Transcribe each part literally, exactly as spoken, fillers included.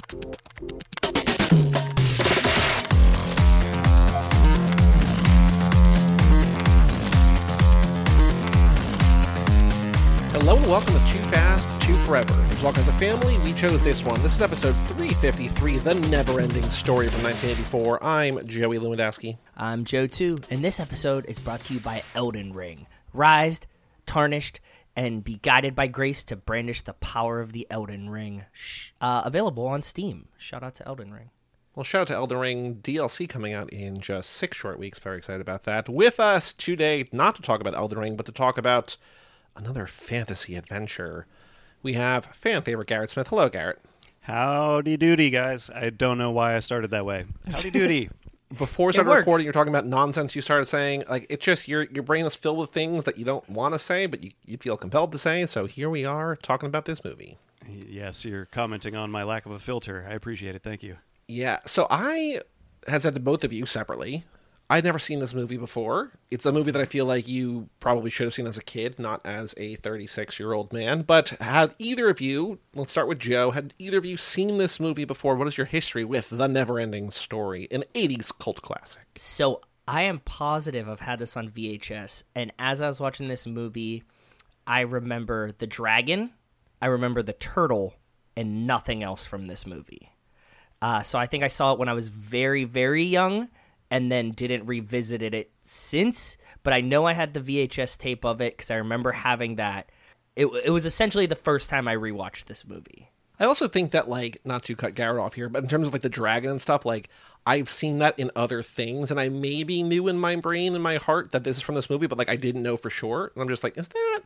Hello and welcome to Too Fast, Too Forever. As well as a family, we chose this one. This is episode three fifty-three, The Never-Ending Story from nineteen eighty-four. I'm Joey Lewandowski. I'm Joe, too, and this episode is brought to you by Elden Ring. Rised, tarnished, and be guided by grace to brandish the power of the Elden Ring. Uh, available on Steam. Shout out to Elden Ring. Well, shout out to Elden Ring, D L C coming out in just six short weeks. Very excited about that. With us today, not to talk about Elden Ring, but to talk about another fantasy adventure. We have fan favorite Garrett Smith. Hello, Garrett. Howdy doody, guys. I don't know why I started that way. Howdy doody. Before we started recording, you're talking about nonsense you started saying. Like, it's just your your brain is filled with things that you don't want to say, but you, you feel compelled to say. So here we are talking about this movie. Yes, you're commenting on my lack of a filter. I appreciate it. Thank you. Yeah. So I have said to both of you separately, I'd never seen this movie before. It's a movie that I feel like you probably should have seen as a kid, not as a thirty-six-year-old man. But had either of you, let's start with Joe, had either of you seen this movie before? What is your history with The Never-Ending Story, an eighties cult classic? So I am positive I've had this on V H S, and as I was watching this movie, I remember the dragon, I remember the turtle, and nothing else from this movie. Uh, so I think I saw it when I was very, very young, and then didn't revisit it since, but I know I had the V H S tape of it because I remember having that. It, it was essentially the first time I rewatched this movie. I also think that, like, not to cut Garrett off here, but in terms of, like, the dragon and stuff, like, I've seen that in other things, and I maybe knew in my brain and my heart that this is from this movie, but, like, I didn't know for sure, and I'm just like, is that?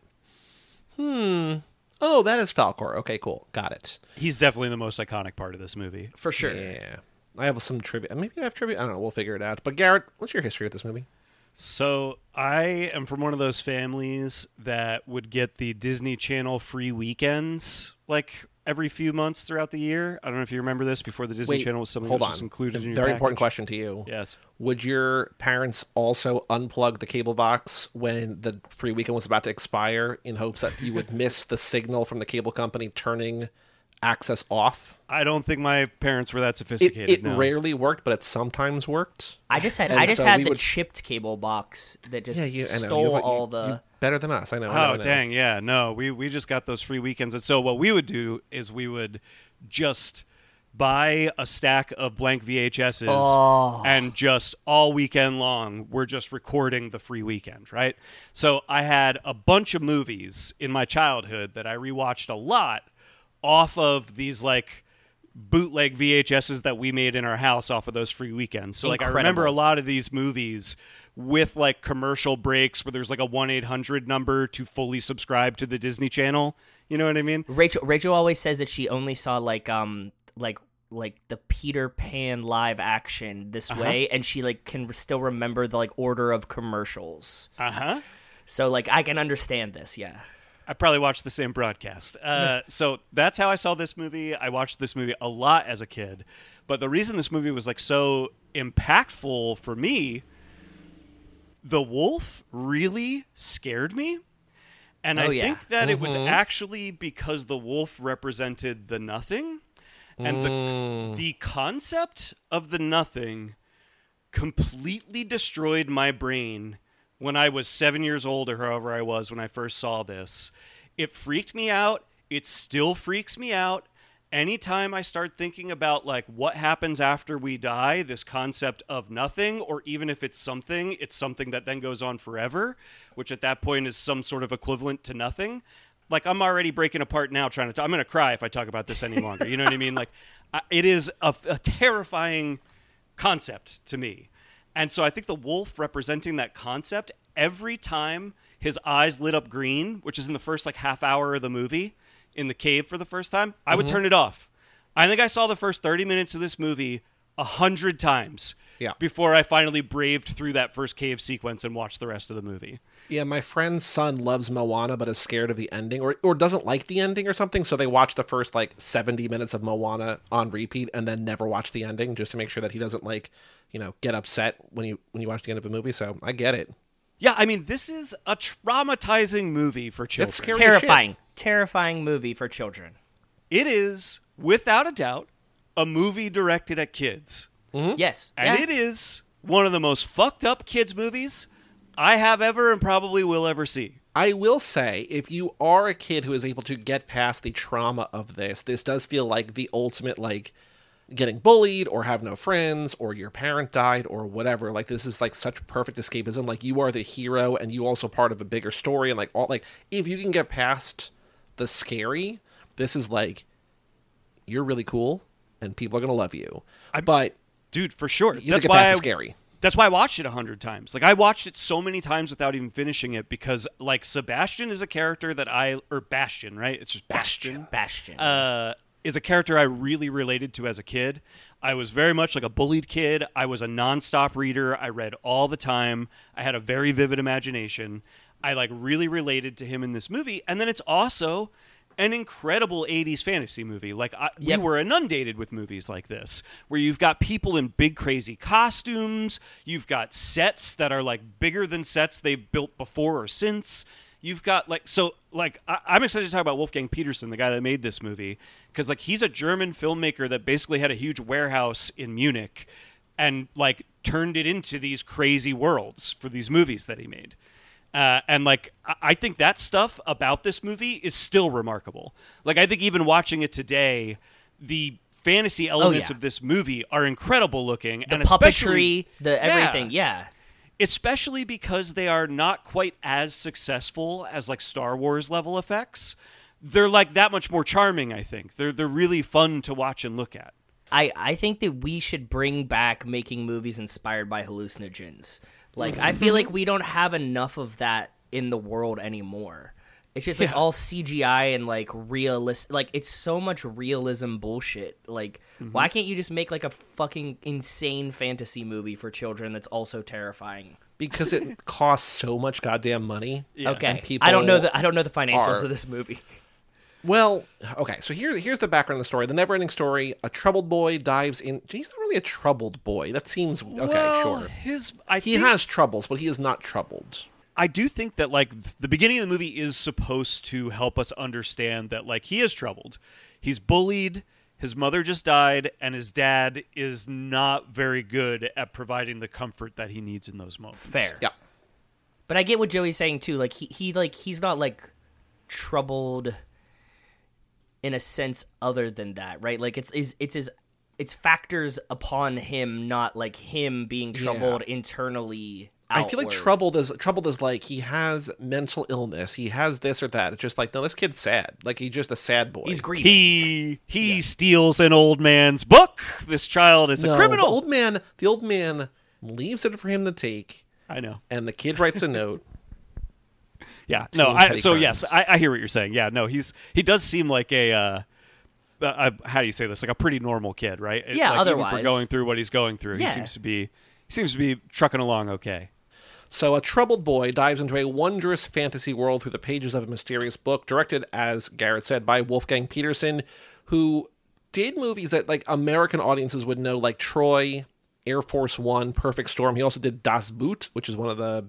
Hmm... Oh, that is Falkor. Okay, cool. Got it. He's definitely the most iconic part of this movie. For sure. Yeah. I have some trivia. Maybe I have trivia. I don't know. We'll figure it out. But Garrett, what's your history with this movie? So I am from one of those families that would get the Disney Channel free weekends like every few months throughout the year. I don't know if you remember this before the Disney Wait, Channel was something hold that was on. just included A in your very package. important question to you. Yes. Would your parents also unplug the cable box when the free weekend was about to expire in hopes that you would miss the signal from the cable company turning access off? I don't think my parents were that It, sophisticated. it no. rarely worked, but it sometimes worked. I just had And I just so had we the would- chipped cable box that just Yeah, you, I know. stole You have- all you- the... you better than us. I know. I know, Oh, I know. dang, yeah. No, we, we just got those free weekends. And so what we would do is we would just buy a stack of blank V H S's Oh. and just all weekend long, we're just recording the free weekend, right? So I had a bunch of movies in my childhood that I rewatched a lot off of these, like, bootleg V H S's that we made in our house off of those free weekends. So, like, I remember a Incredible. lot of these movies with, like, commercial breaks where there's, like, a one eight hundred number to fully subscribe to the Disney Channel. You know what I mean? Rachel Rachel always says that she only saw like um like like the Peter Pan live action this Uh-huh. way, and she like can still remember the like order of commercials. Uh-huh. So like I can understand this, yeah. I probably watched the same broadcast. Uh, so that's how I saw this movie. I watched this movie a lot as a kid. But the reason this movie was like so impactful for me, the wolf really scared me. And Oh, I yeah. think that it was Mhm. actually because the wolf represented the nothing. And Mm. the the concept of the nothing completely destroyed my brain when I was seven years old or however I was when I first saw this. It freaked me out. It still freaks me out. Anytime I start thinking about like what happens after we die, this concept of nothing, or even if it's something, it's something that then goes on forever, which at that point is some sort of equivalent to nothing. Like, I'm already breaking apart now trying to talk. I'm going to cry if I talk about this any longer. You know what I mean? Like, I, it is a, a terrifying concept to me. And so I think the wolf representing that concept, every time his eyes lit up green, which is in the first, like, half hour of the movie, in the cave for the first time, I would Mhm. turn it off. I think I saw the first thirty minutes of this movie a hundred times Yeah. before I finally braved through that first cave sequence and watched the rest of the movie. Yeah, my friend's son loves Moana but is scared of the ending or or doesn't like the ending or something, so they watch the first like seventy minutes of Moana on repeat and then never watch the ending just to make sure that he doesn't like, you know, get upset when you when you watch the end of a movie. So I get it. Yeah, I mean, this is a traumatizing movie for children. It's scary as Terrifying. Terrifying movie for children. It is, without a doubt, a movie directed at kids. Yes. And yeah. it is one of the most fucked up kids movies I have ever and probably will ever see. I will say, if you are a kid who is able to get past the trauma of this, this does feel like the ultimate, like, getting bullied or have no friends or your parent died or whatever. Like, this is, like, such perfect escapism. Like, you are the hero and you also part of a bigger story. And, like, all like if you can get past the scary, this is, like, you're really cool and people are going to love you. I, but, dude, for sure. You That's get why past I, the scary. That's why I watched it a hundred times. Like, I watched it so many times without even finishing it because, like, Sebastian is a character that I... Or Bastion, right? It's just Bastion. Bastion. Uh, is a character I really related to as a kid. I was very much like a bullied kid. I was a nonstop reader. I read all the time. I had a very vivid imagination. I, like, really related to him in this movie. And then it's also an incredible eighties fantasy movie. Like, I, Yep. we were inundated with movies like this, where you've got people in big, crazy costumes. You've got sets that are, like, bigger than sets they've built before or since. You've got, like, so, like, I, I'm excited to talk about Wolfgang Petersen, the guy that made this movie, because, like, he's a German filmmaker that basically had a huge warehouse in Munich and, like, turned it into these crazy worlds for these movies that he made. Uh, and, like, I-, I think that stuff about this movie is still remarkable. Like, I think even watching it today, the fantasy elements yeah. of this movie are incredible looking. the and especially, puppetry, the everything. Yeah. especially because they are not quite as successful as, like, Star Wars level effects. They're, like, that much more charming, I think. They're they're really fun to watch and look at. I, I think that we should bring back making movies inspired by hallucinogens. Like, I feel like we don't have enough of that in the world anymore. It's just, like, Yeah. all C G I and, like, realist. Like, it's so much realism bullshit. Like, why can't you just make, like, a fucking insane fantasy movie for children that's also terrifying? Because it costs so much goddamn money. Yeah. Okay, And people I don't know the I don't know the financials are- of this movie. Well, okay, so here, here's the background of the story. The never-ending story, a troubled boy dives in... He's not really a troubled boy. That seems... Okay, Well, sure. His, I He think, has troubles, but he is not troubled. I do think that, like, th- the beginning of the movie is supposed to help us understand that, like, he is troubled. He's bullied, his mother just died, and his dad is not very good at providing the comfort that he needs in those moments. Fair. Yeah. But I get what Joey's saying too. Like he, he like he's not like troubled in a sense other than that, right? Like it's is it's his it's factors upon him, not like him being troubled Yeah. internally. I feel like outward. troubled is troubled is like he has mental illness. He has this or that. It's just like, no, this kid's sad. Like he's just a sad boy. He's grieving. He he steals an old man's book. This child is no, a criminal. The old man, the old man leaves it for him to take, I know. and the kid writes a note. Yeah. to No. I, petty so crimes. yes, I, I hear what you're saying. Yeah. No. He's he does seem like a. Uh, uh, how do you say this? Like a pretty normal kid, right? Yeah, Like, even for otherwise. going through what he's going through, Yeah. he seems to be he seems to be trucking along okay. So a troubled boy dives into a wondrous fantasy world through the pages of a mysterious book, directed, as Garrett said, by Wolfgang Petersen, who did movies that like American audiences would know, like Troy, Air Force One, Perfect Storm. He also did Das Boot, which is one of the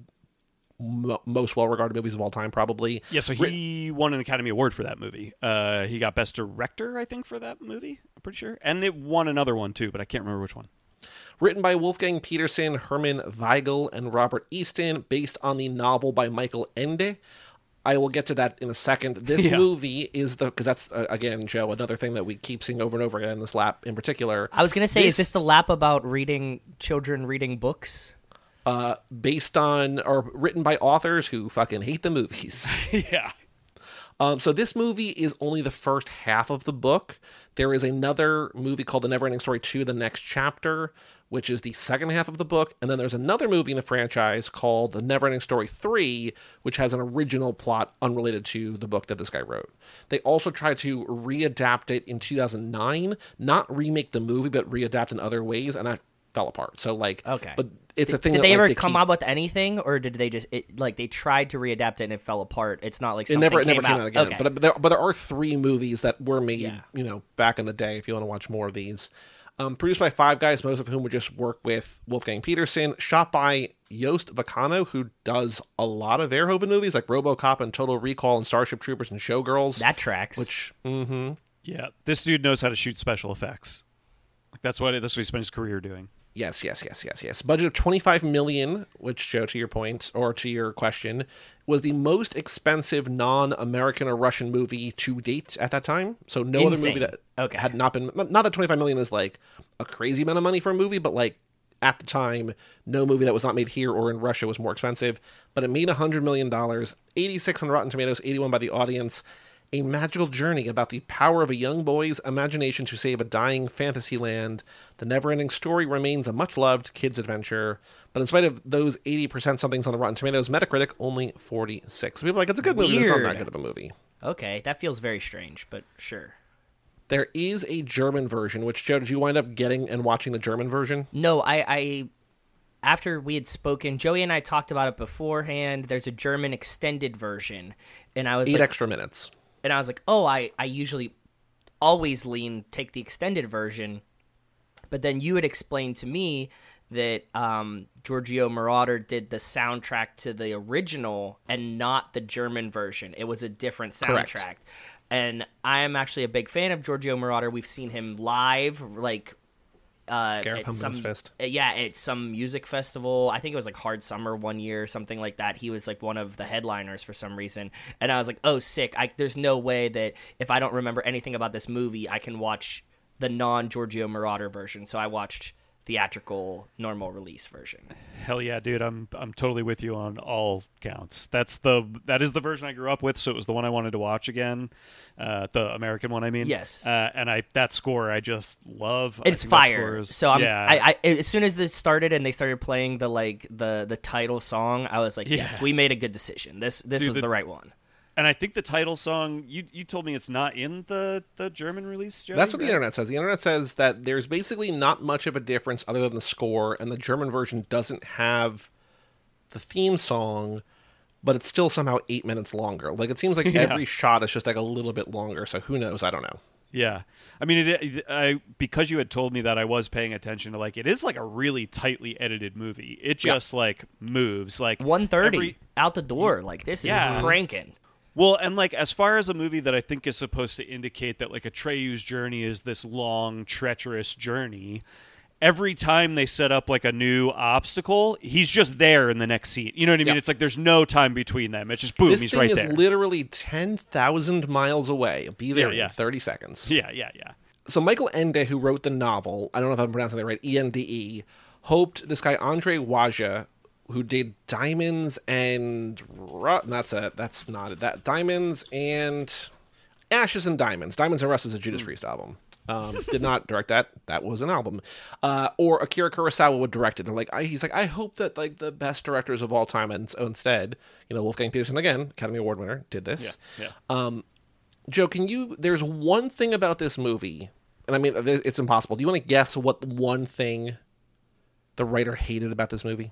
mo most well-regarded movies of all time, probably. Yeah, so he won an Academy Award for that movie. Uh, he got Best Director, I think, for that movie. I'm pretty sure, and it won another one too, but I can't remember which one. Written by Wolfgang Petersen, Herman Weigel, and Robert Easton, based on the novel by Michael Ende. I will get to that in a second. This Yeah. movie is the, because that's, uh, again, Joe, another thing that we keep seeing over and over again in this lap in particular. I was gonna say, is This- this the lap about reading children reading books? Uh, based on, or written by authors who fucking hate the movies. Yeah. Um, so this movie is only the first half of the book. There is another movie called The Neverending Story two, The Next Chapter, which is the second half of the book. And then there's another movie in the franchise called The Neverending Story three, which has an original plot unrelated to the book that this guy wrote. They also tried to readapt it in two thousand nine, not remake the movie, but readapt in other ways, and that fell apart. So, like, Okay. but it's a thing Did that, they like, ever come keep- up with anything, or did they just it, like they tried to readapt it and it fell apart? It's not like It something never, it came never came out, again. Okay. But, but there, but there are three movies that were made, Yeah. you know, back in the day. If you want to watch more of these, um, produced by five guys, most of whom would just work with Wolfgang Petersen. Shot by Joost Vacano, who does a lot of Verhoeven movies like RoboCop and Total Recall and Starship Troopers and Showgirls. that tracks. which, mm-hmm. Yeah. This dude knows how to shoot special effects. That's what that's what he spent his career doing. Yes, yes, yes, yes, yes. Budget of twenty-five million dollars, which, Joe, to your point, or to your question, was the most expensive non-American or Russian movie to date at that time. So no Insane. other movie that Okay. had not been... Not that twenty-five million dollars is, like, a crazy amount of money for a movie, but, like, at the time, no movie that was not made here or in Russia was more expensive. But it made one hundred million dollars, eighty-six on Rotten Tomatoes, eighty-one by the audience. A magical journey about the power of a young boy's imagination to save a dying fantasy land. The never-ending story remains a much-loved kid's adventure. But in spite of those eighty percent somethings on the Rotten Tomatoes, Metacritic only forty-six. People are like, it's a good movie, but it's not that Weird. good of a movie. Okay, that feels very strange, but sure. There is a German version, which, Joe, did you wind up getting and watching the German version? No, I, I after we had spoken, Joey and I talked about it beforehand. There's a German extended version, and I was Eight like, extra minutes. and I was like, oh, I, I usually always lean take the extended version, but then you had explained to me that um, Giorgio Moroder did the soundtrack to the original and not the German version. It was a different soundtrack. Correct. And I'm actually a big fan of Giorgio Moroder. We've seen him live, like uh, Gareth at Pumpkin's some Fist. uh, yeah, at some music festival. I think it was like Hard Summer one year, something like that. He was like one of the headliners for some reason, and I was like, "Oh, sick!" I, there's no way that if I don't remember anything about this movie, I can watch the non Giorgio Moroder version. So I watched theatrical normal release version. Hell yeah, dude! I'm I'm totally with you on all counts. That's the that is the version I grew up with, so it was the one I wanted to watch again, uh, the American one. I mean, Yes. uh, and I that score I just love. I It's think that fire. score is- So I'm, yeah, I, I, as soon as this started and they started playing the like the the title song, I was like, yes, Yeah. we made a good decision. This this Dude, was the- the right one. and I think the title song you you told me it's not in the the German release. Joey, That's what the right? internet says. The internet says that there's basically not much of a difference other than the score, and the German version doesn't have the theme song, but it's still somehow eight minutes longer. Like, it seems like Yeah. every shot is just like a little bit longer, so who knows? I don't know. Yeah, I mean, it, it, I because you had told me that, I was paying attention to, like, it is like a really tightly edited movie. It Yeah. just like moves like one thirty every- out the door. Like this Yeah. is cranking. Well, and like as far as a movie that I think is supposed to indicate that like Atreyu's journey is this long, treacherous journey, every time they set up like a new obstacle, he's just there in the next seat. You know what I mean? Yeah. It's like there's no time between them. It's just boom, This he's thing right is there. literally ten thousand miles away. Be there Yeah, yeah. in thirty seconds. yeah, yeah, yeah. So Michael Ende, who wrote the novel, I don't know if I'm pronouncing it right, E N D E, hoped this guy Andre Waja, who did Diamonds and Ru- that's a that's not it. That Diamonds and Ashes and Diamonds. Diamonds and Rust is a Judas Priest album. Um, did not direct that. That was an album. Uh, or Akira Kurosawa would direct it. They're like, I, he's like, I hope that like the best directors of all time, and so instead, you know, Wolfgang Peterson again, Academy Award winner, did this. Yeah, yeah. Joe, can you? There's one thing about this movie, and I mean, it's impossible. Do you want to guess what one thing the writer hated about this movie?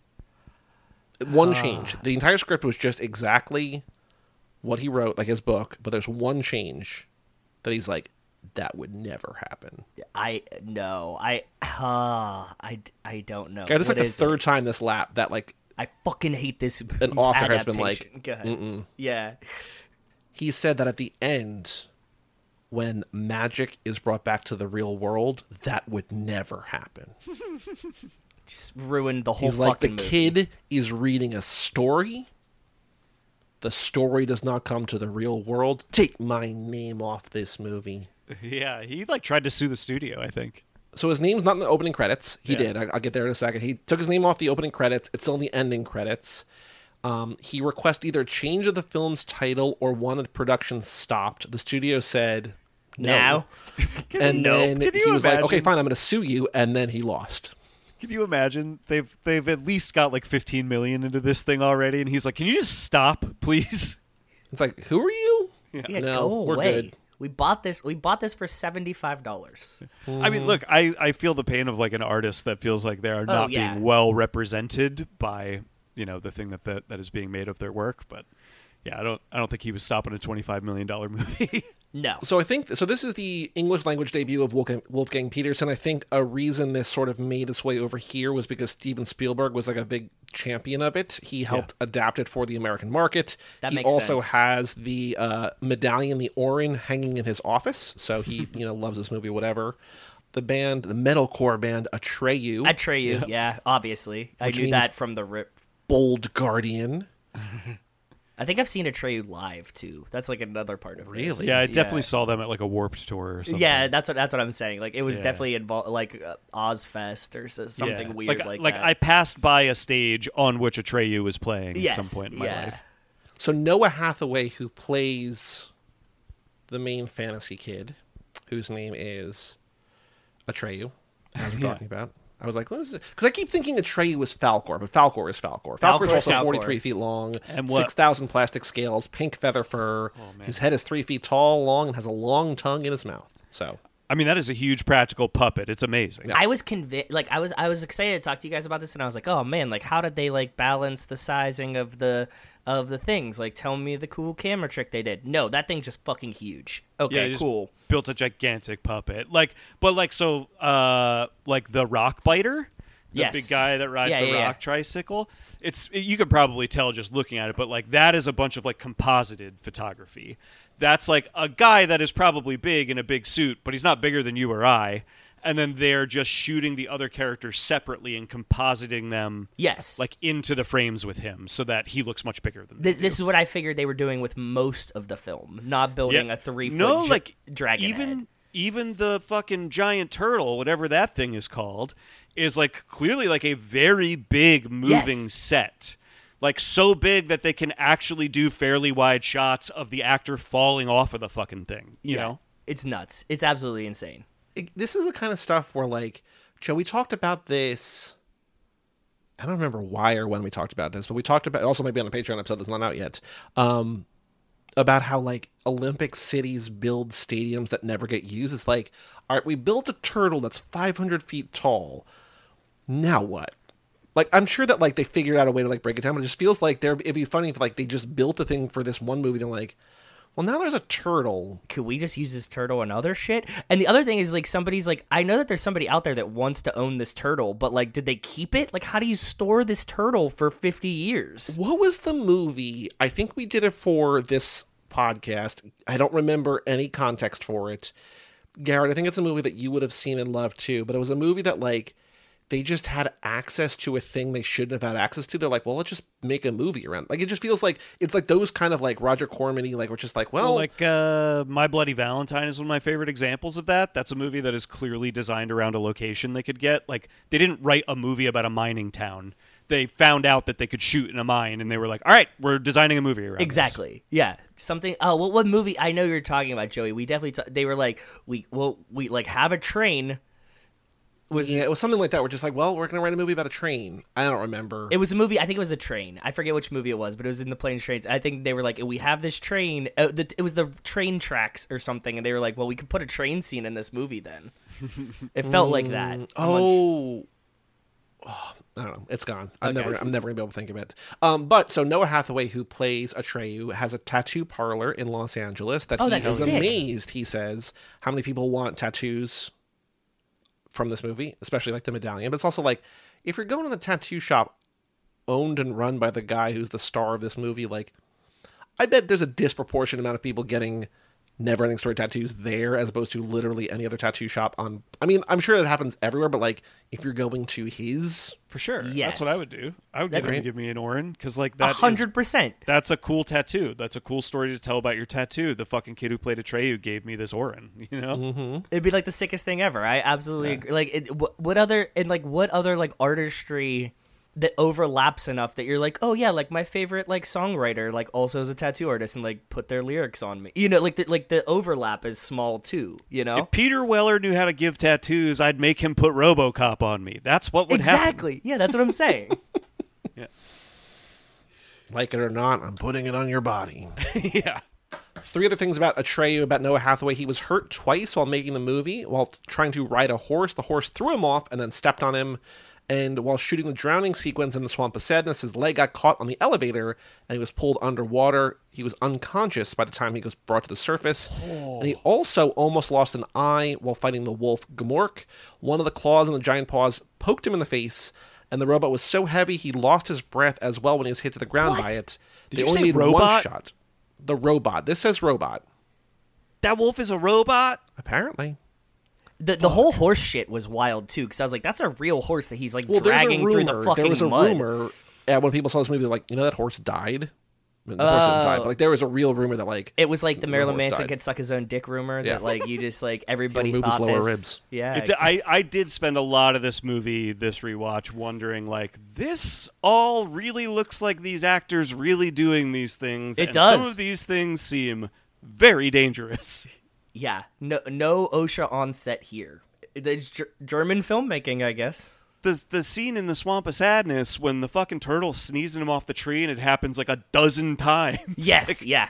One change. The entire script was just exactly what he wrote, like his book, but there's one change that he's like, that would never happen. I no, I uh, I I don't know. Okay, this is What like the is third it? time this lap that like I fucking hate this. an author has been like, adaptation. Go ahead. Mm-mm. Yeah. He said that at the end, when magic is brought back to the real world, that would never happen. Just ruined the whole He's like, the fucking movie. kid is reading a story. The story does not come to the real world. Take my name off this movie. Yeah, he like tried to sue the studio, I think. So his name's not in the opening credits. He Yeah. did. I, I'll get there in a second. He took his name off the opening credits. It's still in the ending credits. Um, he requested either change of the film's title or wanted production stopped. The studio said no. Now, And Nope. then Can you he was like, imagine? okay, fine, I'm going to sue you. And then he lost. Can you imagine? They've they've at least got like fifteen million into this thing already, and he's like, "Can you just stop, please?" It's like, who are you? yeah, No, go we're away. good. We bought this. We bought this for seventy five dollars. I mean, look, I, I feel the pain of like an artist that feels like they are not yeah. being well represented by, you know, the thing that, that that is being made of their work. But Yeah, I don't I don't think he was stopping a twenty-five million dollars movie. No. So I think so. This is the English language debut of Wolfgang, Wolfgang Peterson. I think a reason this sort of made its way over here was because Steven Spielberg was like a big champion of it. He helped yeah. adapt it for the American market. That he makes also sense. has the uh, medallion, the Orin, hanging in his office. So he, you know, loves this movie. Whatever. The band, the metalcore band Atreyu. Atreyu, yeah, yeah obviously. I knew that from the rip. Bold Guardian. I think I've seen Atreyu live too. That's like another part of really. This. Yeah, I definitely yeah. saw them at like a Warped Tour or something. Yeah, that's what that's what I'm saying. Like it was yeah. definitely involved, like uh, Ozfest or so, something yeah. weird like like, like that. I passed by a stage on which Atreyu was playing yes, at some point in my yeah. life. So Noah Hathaway, who plays the main fantasy kid, whose name is Atreyu, as we're yeah. talking about. I was like, what is it? Because I keep thinking Atreyu was Falkor, but Falkor is Falkor. Falkor is also Falkor. forty-three feet long, And what- six thousand plastic scales, pink feather fur. Oh, man. His head is three feet tall, long, and has a long tongue in his mouth. So, I mean, that is a huge practical puppet. It's amazing. Yeah. I was convinced, like I was, I was excited to talk to you guys about this, and I was like, oh man, like how did they like balance the sizing of the of the things? Like, tell me the cool camera trick they did. No, that thing's just fucking huge. Yeah, Okay, they just cool. Built a gigantic puppet. Like, but like so, uh, like the rock biter. The Yes. big guy that rides Yeah, the yeah, rock yeah. tricycle. It's you could probably tell just looking at it, but like that is a bunch of like composited photography. That's like a guy that is probably big in a big suit, but he's not bigger than you or I. And then they're just shooting the other characters separately and compositing them Yes, like into the frames with him so that he looks much bigger than this, they this do. is what I figured they were doing with most of the film, not building Yeah. a three foot no, j- like dragon even head. even the fucking giant turtle, whatever that thing is called, is like clearly like a very big moving Yes. set. Like so big that they can actually do fairly wide shots of the actor falling off of the fucking thing. You Yeah. know? It's nuts. It's absolutely insane. it, this is the kind of stuff where, like, Joe, we talked about this. I don't remember why or when we talked about this, but we talked about also maybe on a Patreon episode that's not out yet. Um, about how like Olympic cities build stadiums that never get used. It's like, all right, we built a turtle that's five hundred feet tall. Now what? Like, I'm sure that like they figured out a way to like break it down, but it just feels like there it'd be funny if like they just built a thing for this one movie. They're like, well, now there's a turtle. Could we just use this turtle and other shit? And the other thing is, like, somebody's like, I know that there's somebody out there that wants to own this turtle, but like, did they keep it? Like, how do you store this turtle for fifty years? What was the movie? I think we did it for this podcast. I don't remember any context for it. Garrett, I think it's a movie that you would have seen and loved too, but it was a movie that like they just had access to a thing they shouldn't have had access to. They're like, well, let's just make a movie around. Like, it just feels like it's like those kind of like Roger Corman-y, like we're just like, well, Well, like uh, My Bloody Valentine is one of my favorite examples of that. That's a movie that is clearly designed around a location they could get. Like, they didn't write a movie about a mining town. They found out that they could shoot in a mine, and they were like, all right, we're designing a movie around this. Exactly. Yeah. Something. Oh, what what movie? I know you're talking about, Joey. We definitely. T- they were like, we well, we like have a train. Was yeah, it was something like that. We're just like, well, we're going to write a movie about a train. I don't remember. It was a movie. I think it was a train. I forget which movie it was, but it was in the planes trains. I think they were like, we have this train. Uh, the, it was the train tracks or something, and they were like, well, we could put a train scene in this movie. Then it felt like that. I'm Oh. Oh, I don't know. It's gone. I'm Okay. never. I'm never gonna be able to think of it. Um, but so Noah Hathaway, who plays Atreyu, has a tattoo parlor in Los Angeles that Oh, he that's is sick. amazed. He says how many people want tattoos from this movie, especially like the medallion. But it's also like if you're going to the tattoo shop owned and run by the guy who's the star of this movie, like I bet there's a disproportionate amount of people getting Neverending Story tattoos there as opposed to literally any other tattoo shop on. I mean, I'm sure that happens everywhere, but like if you're going to his. For sure. Yes. That's what I would do. I would That's get him right. to give me an Orin, because like A that is- hundred percent. that's a cool tattoo. That's a cool story to tell about your tattoo. The fucking kid who played Atreyu gave me this Orin, you know? Mm-hmm. It'd be like the sickest thing ever. I absolutely agree. Like, it, what, what other and like what other like artistry that overlaps enough that you're like, oh yeah, like my favorite like songwriter like also is a tattoo artist and like put their lyrics on me. You know, like the, like the overlap is small too. You know, If Peter Weller knew how to give tattoos, I'd make him put RoboCop on me. That's what would happen. exactly. Yeah, that's what I'm saying. Like it or not, I'm putting it on your body. Yeah. Three other things about Atreyu, about Noah Hathaway. He was hurt twice while making the movie. While trying to ride a horse, the horse threw him off and then stepped on him And while shooting the drowning sequence in the Swamp of Sadness, his leg got caught on the elevator and he was pulled underwater. He was unconscious by the time he was brought to the surface. Oh. And he also almost lost an eye while fighting the wolf Gmork. One of the claws in the giant paws poked him in the face, and the robot was so heavy he lost his breath as well when he was hit to the ground what? by it. Did they you only say made robot? one shot. The robot. This says robot. That wolf is a robot? Apparently. The the whole horse shit was wild too, because I was like, that's a real horse that he's like Well, dragging there's a rumor, through the fucking there was a mud. rumor uh, when people saw this movie, like, you know that horse died? I mean, the horse didn't die, but like there was a real rumor that like It was like the Marilyn horse Manson died. could suck his own dick rumor Yeah. that like you just like everybody He'll move his thought lower this. ribs. Yeah, It's, exactly. I, I did spend a lot of this movie, this rewatch, wondering, like, this all really looks like these actors really doing these things. It and does. Some of these things seem very dangerous. yeah. No no OSHA on set here. It's Ger- German filmmaking, I guess. The the scene in the Swamp of Sadness when the fucking turtle's sneezing him off the tree and it happens like a dozen times. Yes, Like, yeah.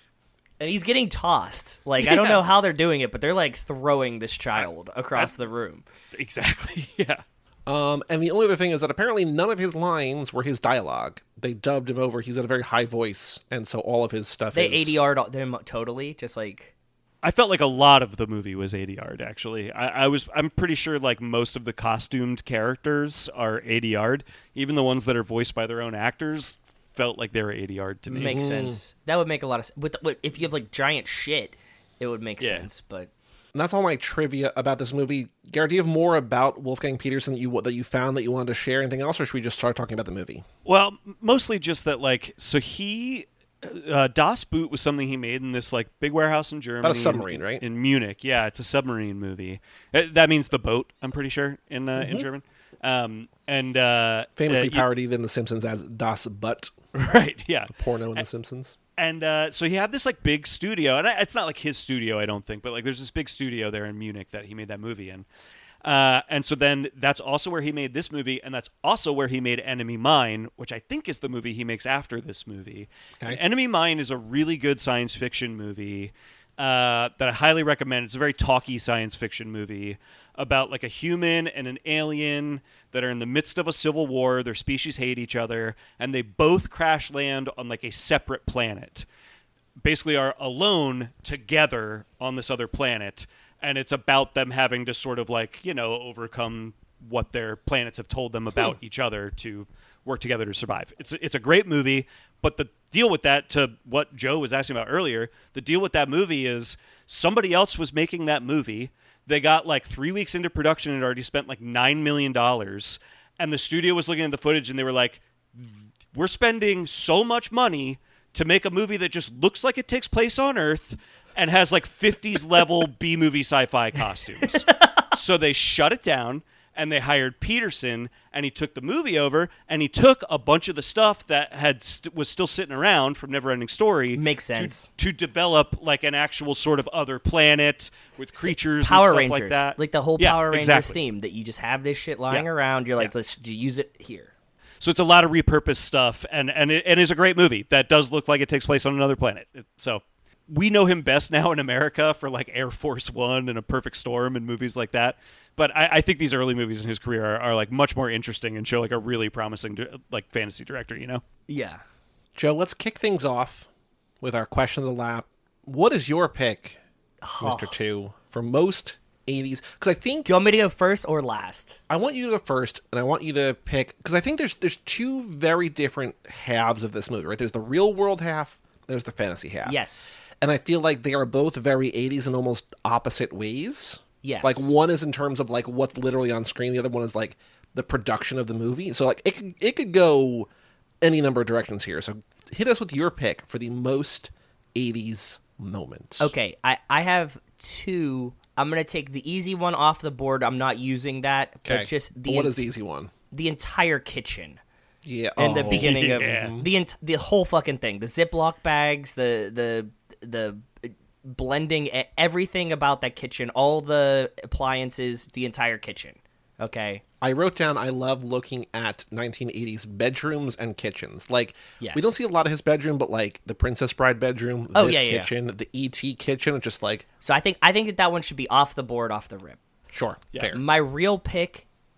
And he's getting tossed. Like I don't Yeah. know how they're doing it, but they're like throwing this child across the room. exactly, yeah. Um, and the only other thing is that apparently none of his lines were his dialogue. They dubbed him over. He's got a very high voice, and so all of his stuff They is... A D R'd them totally, just like I felt like a lot of the movie was A D R'd, actually. I, I was, I'm pretty sure like most of the costumed characters are A D R'd. Even the ones that are voiced by their own actors felt like they were A D R'd to me. makes sense. That would make a lot of sense. With, with if you have like giant shit, it would make Yeah. sense. But And that's all my trivia about this movie. Garrett, do you have more about Wolfgang Peterson that you that you found that you wanted to share? Anything else, or should we just start talking about the movie? Well, m- mostly just that, like, so he, uh, Das Boot was something he made in this, like, big warehouse in Germany. About a submarine, in, right? In Munich. Yeah, it's a submarine movie. Uh, that means the boat, I'm pretty sure, in uh, Mm-hmm. in German. Um, and, uh... Famously uh, you- parodied in The Simpsons as Das Butt, Right, yeah. porno in The Simpsons. And uh, so he had this like big studio, and I- it's not like his studio, I don't think, but like there's this big studio there in Munich that he made that movie in. Uh, and so then that's also where he made this movie, and that's also where he made Enemy Mine, which I think is the movie he makes after this movie. Okay. And Enemy Mine is a really good science fiction movie uh, that I highly recommend. It's a very talky science fiction movie about like a human and an alien that are in the midst of a civil war. Their species hate each other, and they both crash land on like a separate planet. Basically are alone together on this other planet, and it's about them having to sort of like, you know, overcome what their planets have told them about each other to work together to survive. It's it's a great movie, but the deal with that, to what Joe was asking about earlier, the deal with that movie is somebody else was making that movie. They got like three weeks into production and had already spent like nine million dollars, and the studio was looking at the footage and they were like, we're spending so much money to make a movie that just looks like it takes place on Earth and has like fifties level B-movie sci-fi costumes. So they shut it down and they hired Peterson, and he took the movie over and he took a bunch of the stuff that had st- was still sitting around from Neverending Story. Makes to- sense. To, develop like an actual sort of other planet with creatures Power and stuff Rangers, like that. like the whole Yeah, Power Rangers exactly. theme that you just have this shit lying Yeah. around. You're like, Yeah. let's use it here. So it's a lot of repurposed stuff, and and it, and it's a great movie that does look like it takes place on another planet. It- so we know him best now in America for like Air Force One and A Perfect Storm and movies like that. But I, I think these early movies in his career are, are like much more interesting and show like a really promising like fantasy director. You know. Yeah. Joe, let's kick things off with our question of the lap. What is your pick, Mister Two, for most eighties? Because I think Do you want me to go first or last? I want you to go first, and I want you to pick, because I think there's there's two very different halves of this movie, right? There's the real world half, there's the fantasy half. Yes. And I feel like they are both very eighties in almost opposite ways. Yes. Like one is in terms of like what's literally on screen, the other one is like the production of the movie. So like it could, it could go any number of directions here. So hit us with your pick for the most eighties moment. Okay, I, I have two. I'm going to take the easy one off the board. I'm not using that. Okay. But just the, What is ent- the easy one? the entire kitchen. Yeah. In the oh. beginning yeah. of the ent- the whole fucking thing, the Ziploc bags, the the the blending, e- everything about that kitchen, all the appliances, the entire kitchen. Okay, I wrote down, I love looking at nineteen eighties bedrooms and kitchens. Like, Yes. we don't see a lot of his bedroom, but like the Princess Bride bedroom, Oh, this yeah, yeah, yeah. kitchen, the E T kitchen, it's just like, so I think I think that that one should be off the board, off the rip. sure, fair. My real pick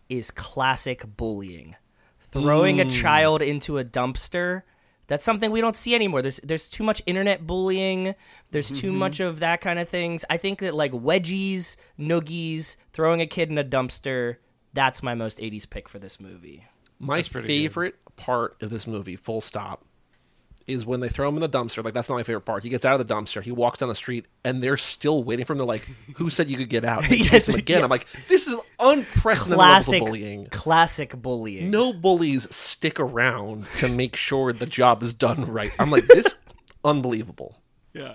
is classic bullying. Throwing mm. a child into a dumpster, that's something we don't see anymore. There's there's too much internet bullying. There's too mm-hmm. much of that kind of things. I think that like wedgies, noogies, throwing a kid in a dumpster, that's my most eighties pick for this movie. My favorite good. part of this movie, full stop, is when they throw him in the dumpster. Like, that's not my favorite part. He gets out of the dumpster. He walks down the street, and they're still waiting for him. They're like, who said you could get out? And yes, him again. Yes. I'm like, this is unprecedented classic, level of bullying. Classic bullying. No bullies stick around to make sure the job is done right. I'm like, this unbelievable. Yeah.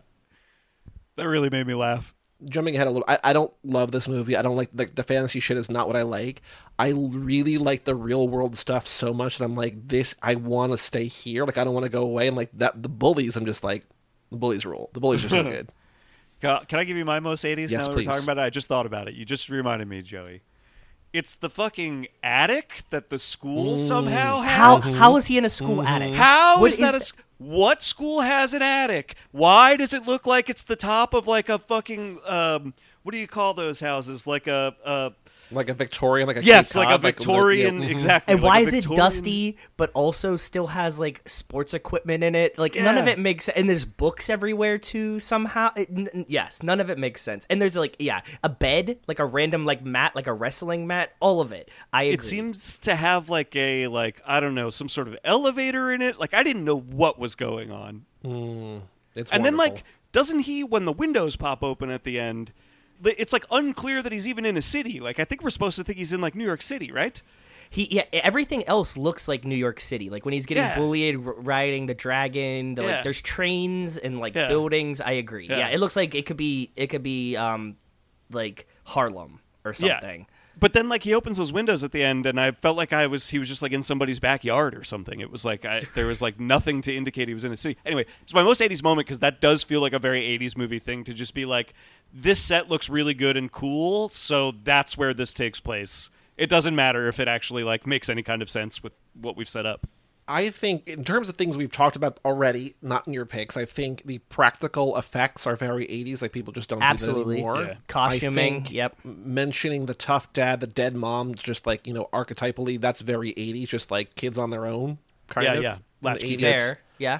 That really made me laugh. Jumping ahead a little, I, I don't love this movie. I don't like the, the fantasy shit is not what I like. I really like the real world stuff so much that I'm like, this, I want to stay here. Like, I don't want to go away. And like that, the bullies, I'm just like, the bullies rule. The bullies are so good. Can I give you my most eighties yes, now that please. we're talking about it? I just thought about it. You just reminded me, Joey. It's the fucking attic that the school mm. somehow has. How how is he in a school mm-hmm. attic? How what is that? is a, what school has an attic? Why does it look like it's the top of like a fucking um? What do you call those houses? Like a a. Like a Victorian, like a yes, Cape like Cod, a Victorian, like, yeah. exactly. And like why a is Victorian... it dusty, but also still has like sports equipment in it? Like yeah. none of it makes. And there's books everywhere too. Somehow, it, n- yes, none of it makes sense. And there's like yeah, a bed, like a random like mat, like a wrestling mat. All of it. I agree. It seems to have like a like I don't know some sort of elevator in it. Like I didn't know what was going on. Mm, it's and wonderful. then like doesn't he when the windows pop open at the end? It's like unclear that he's even in a city. Like I think we're supposed to think he's in like New York City, right? He yeah, everything else looks like New York City. Like when he's getting yeah. bullied, r- riding the dragon. The, yeah. like there's trains and like yeah. buildings. I agree. Yeah. Yeah, it looks like it could be it could be um like Harlem or something. Yeah. But then like he opens those windows at the end, and I felt like I was he was just like in somebody's backyard or something. It was like I, there was like nothing to indicate he was in a city. Anyway, it's my most eighties moment because that does feel like a very eighties movie thing to just be like, this set looks really good and cool, so that's where this takes place. It doesn't matter if it actually like makes any kind of sense with what we've set up. I think in terms of things we've talked about already, not in your picks, I think the practical effects are very eighties. Like people just don't Absolutely. do that anymore. Yeah. Costuming, I think yep. Mentioning the tough dad, the dead mom, just like, you know, archetypally, that's very eighties, just like kids on their own, kind yeah, of. Yeah, yeah. Latchkey Fair, yeah.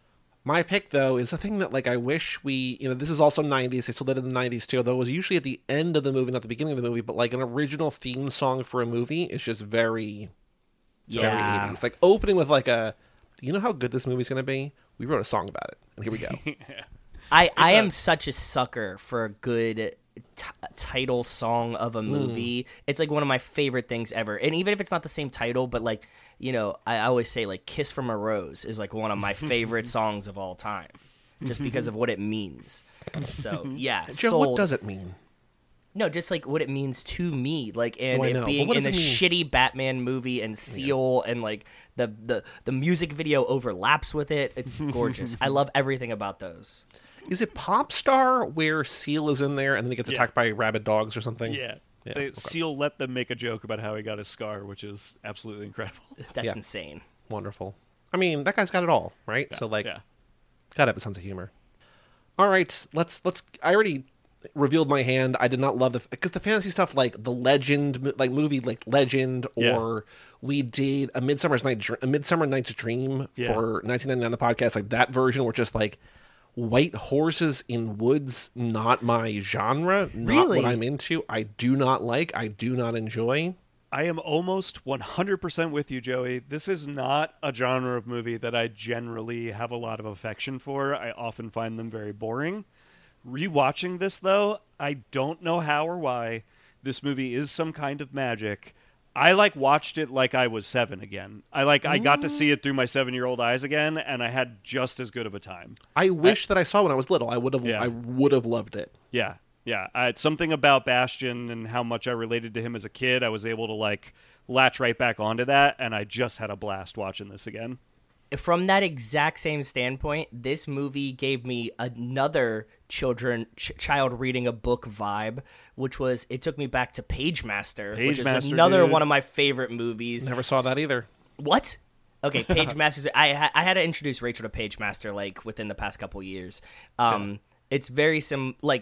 My pick, though, is a thing that, like, I wish we, you know, this is also nineties. They still did it in the nineties, too, though it was usually at the end of the movie, not the beginning of the movie, but, like, an original theme song for a movie is just very, yeah. very eighties. Like, opening with, like, a, you know how good this movie's going to be? We wrote a song about it, and here we go. yeah. I, I a- am such a sucker for a good t- title song of a movie. Mm. It's, like, one of my favorite things ever. And even if it's not the same title, but, like, you know, I always say, like, Kiss from a Rose is, like, one of my favorite songs of all time, just because of what it means. So, yeah, Joe, sold. what does it mean? No, just, like, what it means to me. Like, and oh, it know, being in a mean? shitty Batman movie and Seal, yeah. and, like, the, the, the music video overlaps with it. It's gorgeous. I love everything about those. Is it Pop Star where Seal is in there and then he gets yeah. attacked by rabid dogs or something? Yeah. Yeah, they, okay. Seal let them make a joke about how he got his scar, which is absolutely incredible. That's yeah. insane. Wonderful. I mean, that guy's got it all, right? Yeah, so, like, yeah. gotta have a sense of humor. All right, let's let's. I already revealed my hand. I did not love the because the fantasy stuff, like the Legend, like movie, like Legend, or yeah. we did a Midsummer's Night, a Midsummer Night's Dream yeah. for nineteen ninety-nine the podcast. Like that version, were just like white horses in woods. Not my genre. Not really? what I'm into. I do not like. I do not enjoy. I am almost one hundred percent with you, Joey. This is not a genre of movie that I generally have a lot of affection for. I often find them very boring. Rewatching this, though, I don't know how or why this movie is some kind of magic. I, like, watched it like I was seven again. I, like, I got to see it through my seven-year-old eyes again, and I had just as good of a time. I wish I, that I saw when I was little. I would have yeah. I would have loved it. Yeah. Yeah, I had something about Bastian and how much I related to him as a kid. I was able to, like, latch right back onto that, and I just had a blast watching this again. From that exact same standpoint, this movie gave me another children ch- child reading a book vibe, which was it took me back to Page Master, Page which is Master, another dude. one of my favorite movies. Never saw that either. What? Okay, Page Master. I ha- I had to introduce Rachel to Page Master like within the past couple years. Um, yeah. It's very sim like.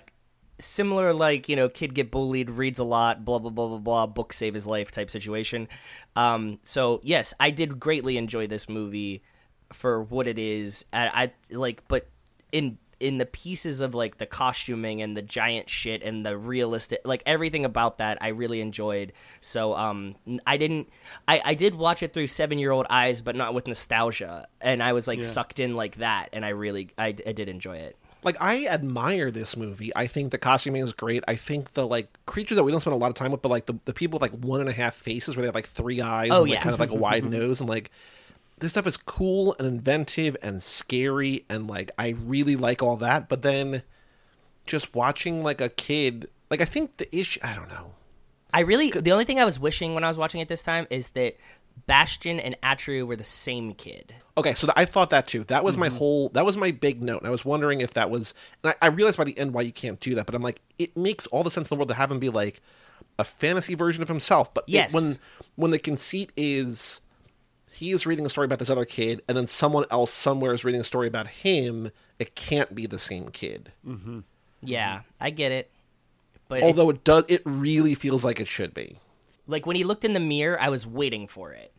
similar, like, you know, kid get bullied, reads a lot, blah, blah, blah, blah, blah, book save his life type situation. Um, so, yes, I did greatly enjoy this movie for what it is. I, I like, but in in the pieces of, like, the costuming and the giant shit and the realistic, like, everything about that I really enjoyed. So um I didn't I, I did watch it through seven-year-old eyes, but not with nostalgia, and I was like Yeah. sucked in like that, and I really I, I did enjoy it. Like, I admire this movie. I think the costuming is great. I think the, like, creatures that we don't spend a lot of time with, but, like, the, the people with, like, one and a half faces where they have, like, three eyes Oh, and, like, yeah. kind of, like, a wide nose. And, like, this stuff is cool and inventive and scary. And, like, I really like all that. But then just watching, like, a kid... Like, I think the issue... I don't know. I really the only thing I was wishing when I was watching it this time is that Bastion and Atreyu were the same kid. Okay, so th- I thought that too. That was my whole. That was my big note. And I was wondering if that was. And I, I realized by the end why you can't do that. But I'm like, it makes all the sense in the world to have him be like a fantasy version of himself. But it- Yes. when when the conceit is he is reading a story about this other kid, and then someone else somewhere is reading a story about him, it can't be the same kid. Yeah, I get it. But it- Although it does, it really feels like it should be. like when he looked in the mirror, I was waiting for it.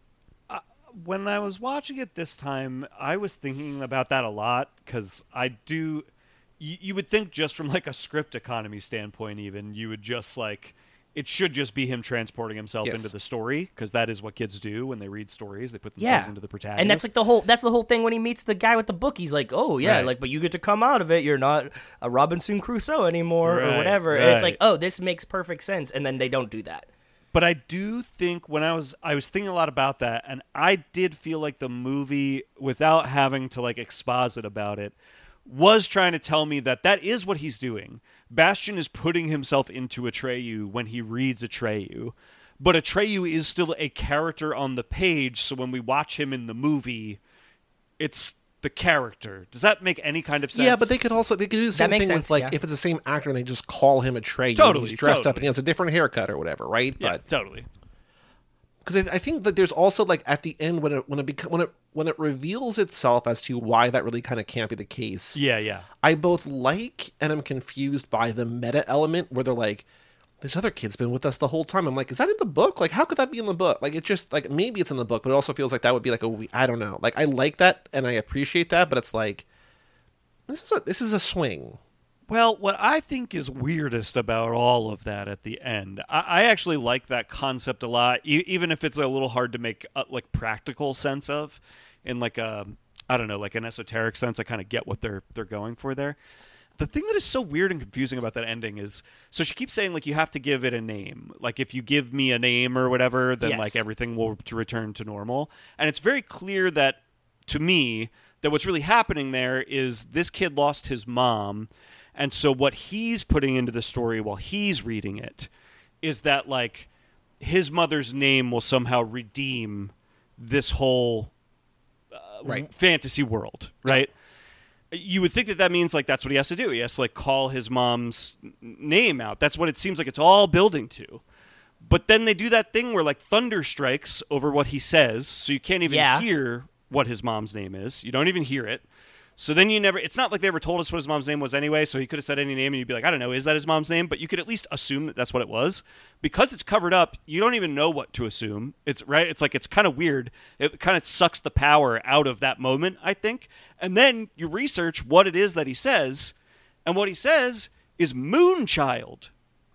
When I was watching it this time, I was thinking about that a lot because I do. You, you would think just from like a script economy standpoint, even you would just like it should just be him transporting himself Yes. into the story because that is what kids do when they read stories. They put themselves Yeah, into the protagonist, and that's like the whole that's the whole thing when he meets the guy with the book. He's like, oh yeah, Right. like but you get to come out of it. You're not a Robinson Crusoe anymore or Right, whatever. And it's right. like, oh, this makes perfect sense, and then they don't do that. But I do think when I was I was thinking a lot about that, and I did feel like the movie, without having to like exposit about it, was trying to tell me that that is what he's doing. Bastion is putting himself into Atreyu when he reads Atreyu, but Atreyu is still a character on the page. So when we watch him in the movie, it's the character. Does that make any kind of sense? Yeah, but they could also they could do the same thing makes with sense, like yeah. if it's the same actor and they just call him Atreyu. Totally, He's dressed up totally. and he has a different haircut or whatever, right? yeah, But totally. because I, I think that there's also like at the end when it when it beca- when it when it reveals itself as to why that really kind of can't be the case. Yeah, yeah. I both like and am confused by the meta element where they're like, this other kid's been with us the whole time. I'm like, is that in the book? Like, how could that be in the book? Like, it just like maybe it's in the book, but it also feels like that would be like a we- I don't know. Like, I like that and I appreciate that, but it's like this is a, this is a swing. Well, what I think is weirdest about all of that at the end, I, I actually like that concept a lot, e- even if it's a little hard to make uh, like practical sense of, in like a I don't know, like an esoteric sense. I kind of get what they're they're going for there. The thing that is so weird and confusing about that ending is, so she keeps saying like you have to give it a name. Like if you give me a name or whatever, then Yes. like everything will to return to normal. And it's very clear that to me that what's really happening there is this kid lost his mom. And so what he's putting into the story while he's reading it is that like his mother's name will somehow redeem this whole uh, Right. fantasy world, right? You would think that that means like that's what he has to do. He has to like call his mom's n- name out. That's what it seems like it's all building to. But then they do that thing where like thunder strikes over what he says, so you can't even Yeah. hear what his mom's name is. You don't even hear it. So then you never, it's not like they ever told us what his mom's name was anyway, so he could have said any name and you'd be like, I don't know, is that his mom's name? But you could at least assume that that's what it was. Because it's covered up, you don't even know what to assume. It's right, it's like, it's kind of weird. It kind of sucks the power out of that moment, I think. And then you research what it is that he says, and what he says is Moonchild.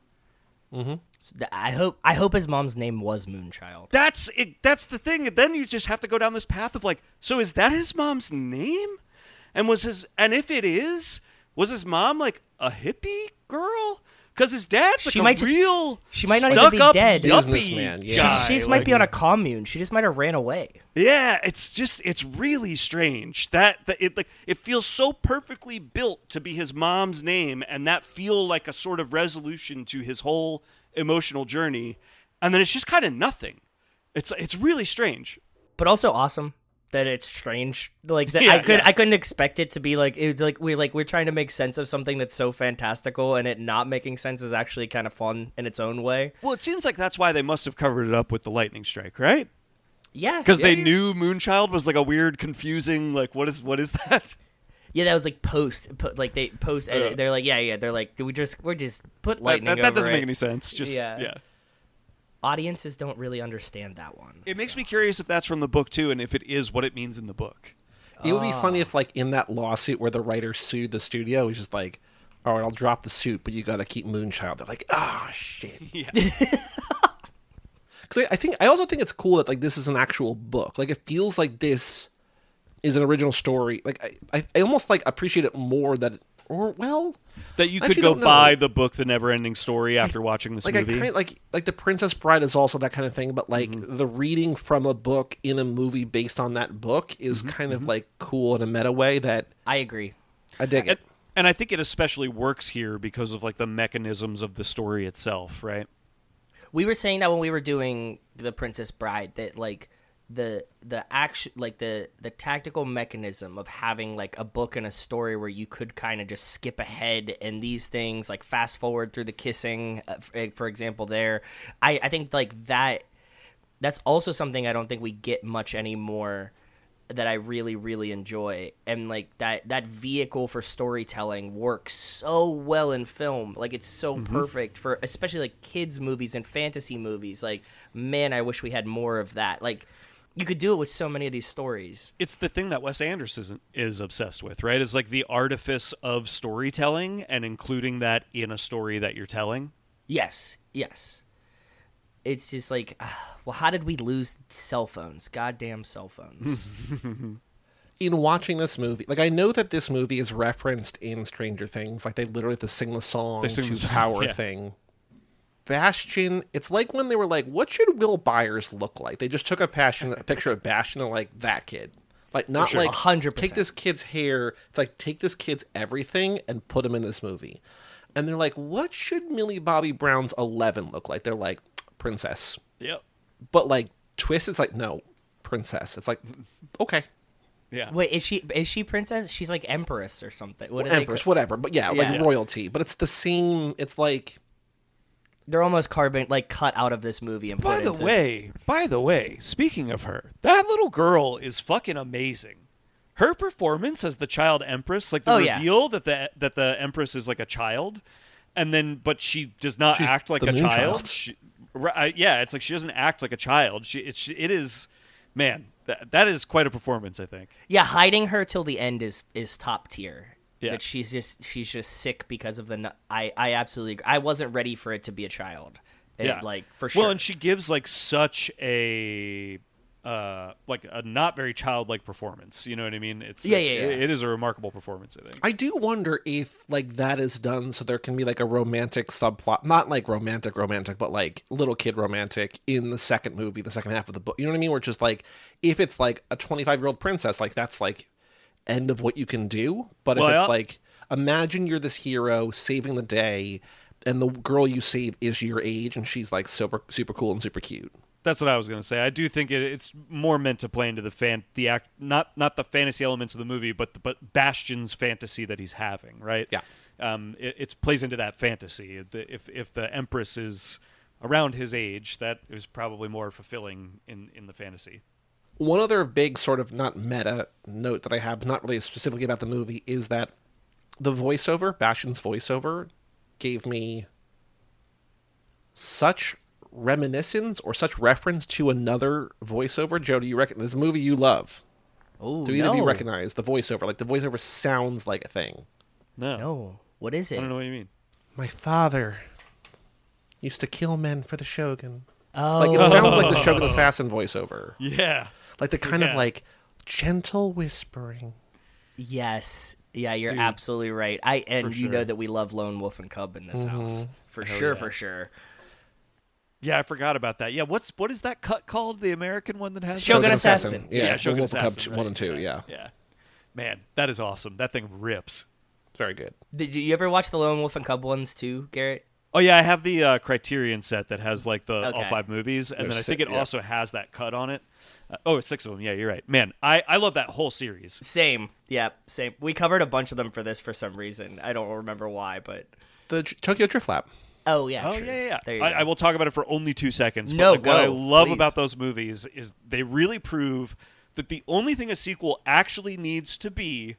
So th- I hope I hope his mom's name was Moonchild. That's it, that's the thing. And then you just have to go down this path of like, so is that his mom's name? And was his and if it is, was his mom like a hippie girl? Because his dad's like She a might just- real she might not even be stuck-up dead. yuppie Businessman, yeah. She, guy. she just Like, might be on a commune. She just might have ran away. yeah, it's just it's really strange that, that it like it feels so perfectly built to be his mom's name, and that feel like a sort of resolution to his whole emotional journey, and then it's just kind of nothing. It's it's really strange. But also awesome that it's strange. Like that Yeah, I could yeah. I couldn't expect it to be like it like we like we're trying to make sense of something that's so fantastical, and it not making sense is actually kind of fun in its own way. Well, it seems like that's why they must have covered it up with the lightning strike, right? Yeah. Because yeah, they yeah. knew Moonchild was like a weird, confusing, like what is what is that? Yeah, that was like post, po- like they post edit. Yeah. They're like, yeah, yeah. They're like, we just we're just put That, lightning. that, that over doesn't it. make any sense. Just Yeah. yeah. Audiences don't really understand that one. It makes so. me curious if that's from the book too, and if it is what it means in the book. It would be Ah. funny if, like, in that lawsuit where the writer sued the studio, he's just like, all right, I'll drop the suit, but you got to keep Moonchild. They're like, ah, shit. Yeah. Because I, I think I also think it's cool that, like, this is an actual book. Like, it feels like this is an original story. Like, I, I, I almost like appreciate it more that, or well, That you I could actually go don't know. buy the book, The Never-Ending Story, after watching this like movie. I kind like like the Princess Bride is also that kind of thing. But like Mm-hmm. the reading from a book in a movie based on that book is Mm-hmm. kind of like cool in a meta way that I agree. I dig it. And, and I think it especially works here because of like the mechanisms of the story itself, right? We were saying that when we were doing the Princess Bride, that like the the action, like the the tactical mechanism of having like a book and a story where you could kind of just skip ahead and these things like fast forward through the kissing, uh, for, for example. There, I I think like that. That's also something I don't think we get much anymore. That I really, really enjoy, and like that that vehicle for storytelling works so well in film. Like it's so perfect for especially like kids movies and fantasy movies. Like man, I wish we had more of that. Like you could do it with so many of these stories. It's the thing that Wes Anderson is obsessed with, right? It's like the artifice of storytelling and including that in a story that you're telling. Yes, yes. It's just like, uh, well, how did we lose cell phones? Goddamn cell phones. In watching this movie, like I know that this movie is referenced in Stranger Things. Like they literally have to sing the song They sing to the song, power yeah. thing. Bastion, it's like when they were like, what should Will Byers look like? They just took a passion a picture of Bastion and like that kid. Like not sure. like one hundred percent. take this kid's hair. It's like take this kid's everything and put him in this movie. And they're like, what should Millie Bobby Brown's Eleven look like? They're like, princess. Yep. But like twist, it's like, no, princess. It's like, okay. Yeah. Wait, is she is she princess? She's like empress or something. What do they Empress, call- whatever. But yeah, Yeah. like royalty. But it's the same. It's like They're almost carbon like cut out of this movie and By put the into way, by the way, speaking of her, that little girl is fucking amazing. Her performance as the child empress, like the Oh, yeah. reveal that the that the empress is like a child, and then but she does not She's act like the a moon child. child. She, ri- uh, yeah, it's like she doesn't act like a child. She it's it is, man, that that is quite a performance. I think. Yeah, hiding her till the end is is top tier. Yeah. That she's just she's just sick because of the. nu- I I absolutely agree. I wasn't ready for it to be a child. It, Yeah, like for sure. Well, and she gives like such a. Uh, like a not very childlike performance, you know what I mean? It's Yeah, yeah, it- yeah. it is a remarkable performance, I think. I do wonder if like that is done so there can be like a romantic subplot, not like romantic romantic, but like little kid romantic in the second movie, the second half of the book. You know what I mean? Where it's just like if it's like a twenty-five year old princess, like that's like end of what you can do. But Well, if it's I- like imagine you're this hero saving the day, and the girl you save is your age, and she's like super super cool and super cute. That's what I was going to say. I do think it, it's more meant to play into the fan, the act, not not the fantasy elements of the movie, but but Bastion's fantasy that he's having, right? Yeah. Um, it, it plays into that fantasy. The, if if the Empress is around his age, that is probably more fulfilling in in the fantasy. One other big sort of not meta note that I have, not really specifically about the movie, is that the voiceover, Bastion's voiceover, gave me such reminiscence or such reference to another voiceover. Joe, do you reckon this movie you love? oh Do either no, of you recognize the voiceover? Like the voiceover sounds like a thing. No, no. What is I it? don't know what you mean. My father used to kill men for the Shogun. Oh, Like it sounds like the Shogun Assassin voiceover. Yeah. Like the kind Yeah. of like gentle whispering. yes, yeah. You're Dude. absolutely right. I and For you know sure. that we love Lone Wolf and Cub in this Mm-hmm. house for Hell sure, yeah. for sure. Yeah, I forgot about that. Yeah, what's what is that cut called? The American one that has Shogun Assassin. Yeah, Yeah, Shogun Shogun Wolf and Cub Assassin, one right. and two. Yeah. Yeah, Yeah. Man, that is awesome. That thing rips. it's very good. Did you ever watch the Lone Wolf and Cub ones too, Garrett? Oh yeah, I have the uh, Criterion set that has like the all Okay. five movies, and There's then I think six, it yeah. also has that cut on it. Uh, oh, it's six of them. Yeah, you're right. Man, I, I love that whole series. Same. Yeah, same. We covered a bunch of them for this for some reason. I don't remember why, but The J- Tokyo Drift Lab. oh yeah. Oh true. yeah, yeah. yeah. There you I, go. I will talk about it for only two seconds. But No, like, what I go, love please. about those movies is they really prove that the only thing a sequel actually needs to be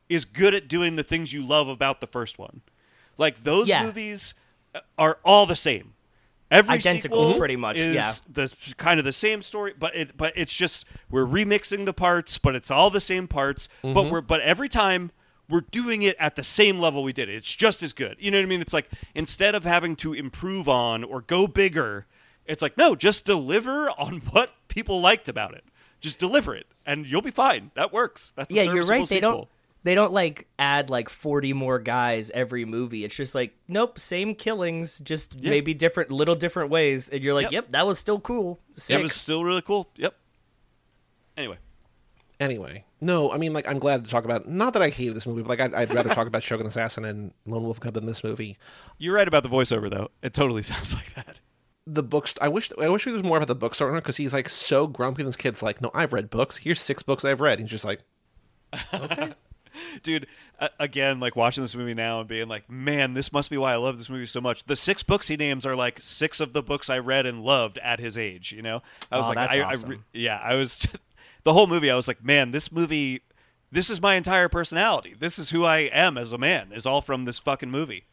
is good at doing the things you love about the first one. Like, those Yeah. movies are all the same. Every Identical, sequel pretty much, is yeah. the kind of the same story, but it but it's just we're remixing the parts, but it's all the same parts. Mm-hmm. But we're but every time we're doing it at the same level we did it. It's just as good. You know what I mean? It's like instead of having to improve on or go bigger, it's like no, just deliver on what people liked about it. Just deliver it, and you'll be fine. That works. That's a Yeah, you're right. They serviceable don't sequel. they don't like add like forty more guys every movie. It's just like, nope, same killings, just Yeah. maybe different little different ways. And you're like, Yep. yep, that was still cool. Sick. That was still really cool. Yep. Anyway. Anyway, no, I mean, like, I'm glad to talk about. Not that I hated this movie, but like, I'd, I'd rather talk about Shogun Assassin and Lone Wolf Cub than this movie. You're right about the voiceover, though. It totally sounds like that. The books. I wish. I wish there was more about the bookstore owner because he's like so grumpy. And this kid's like, "No, I've read books. Here's six books I've read." And he's just like, Dude, uh, again, like watching this movie now and being like, man, this must be why I love this movie so much. The six books he names are like six of the books I read and loved at his age, you know? I was Oh, like, that's I, awesome. I re- yeah, I was, the whole movie, I was like, man, this movie, this is my entire personality. This is who I am as a man, is all from this fucking movie.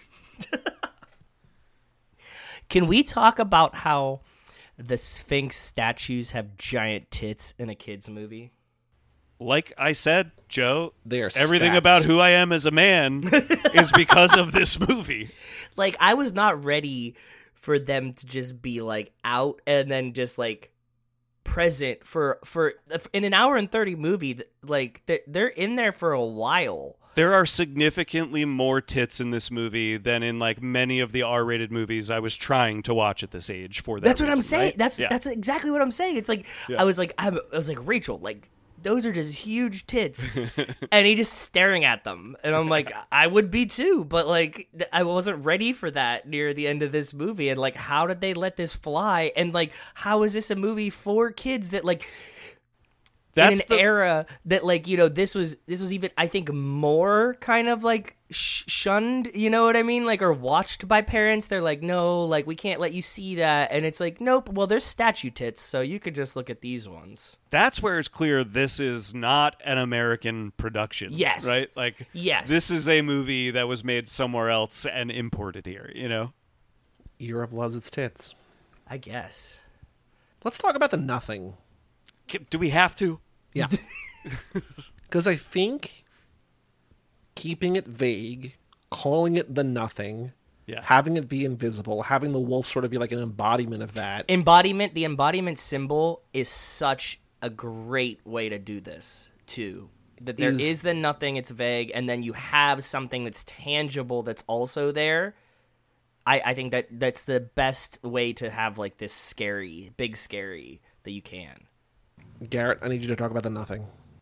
Can we talk about how the Sphinx statues have giant tits in a kids movie? Like I said, Joe, They are everything stacked. about who I am as a man is because of this movie. Like, I was not ready for them to just be like out and then just like present for for in an hour and thirty movie. Like, they're, they're in there for a while. There are significantly more tits in this movie than in like many of the R-rated movies I was trying to watch at this age for that That's what I'm reason, saying. right? That's Yeah. that's exactly what I'm saying. It's like Yeah. I was like I'm, I was like Rachel, like those are just huge tits, and he just staring at them, and I'm like I would be too, but like th- I wasn't ready for that near the end of this movie, and like how did they let this fly, and like how is this a movie for kids that like. That's in an the- era that like you know this was this was even I think more kind of like sh- shunned, you know what I mean, like or watched by parents. They're like, no, like we can't let you see that, and it's like, nope, well there's statue tits, so you could just look at these ones. That's where it's clear this is not an American production. Yes. Right? Like, Yes. this is a movie that was made somewhere else and imported here, you know? "Europe loves its tits." I guess. Let's talk about the nothing. K- Do we have to? Yeah, because I think keeping it vague, calling it the nothing, Yeah. having it be invisible, having the wolf sort of be like an embodiment of that. Embodiment, the embodiment symbol is such a great way to do this too. That there Is- is the nothing, it's vague, and then you have something that's tangible that's also there. I, I think that that's the best way to have like this scary, big scary that you can. Garrett, I need you to talk about the nothing.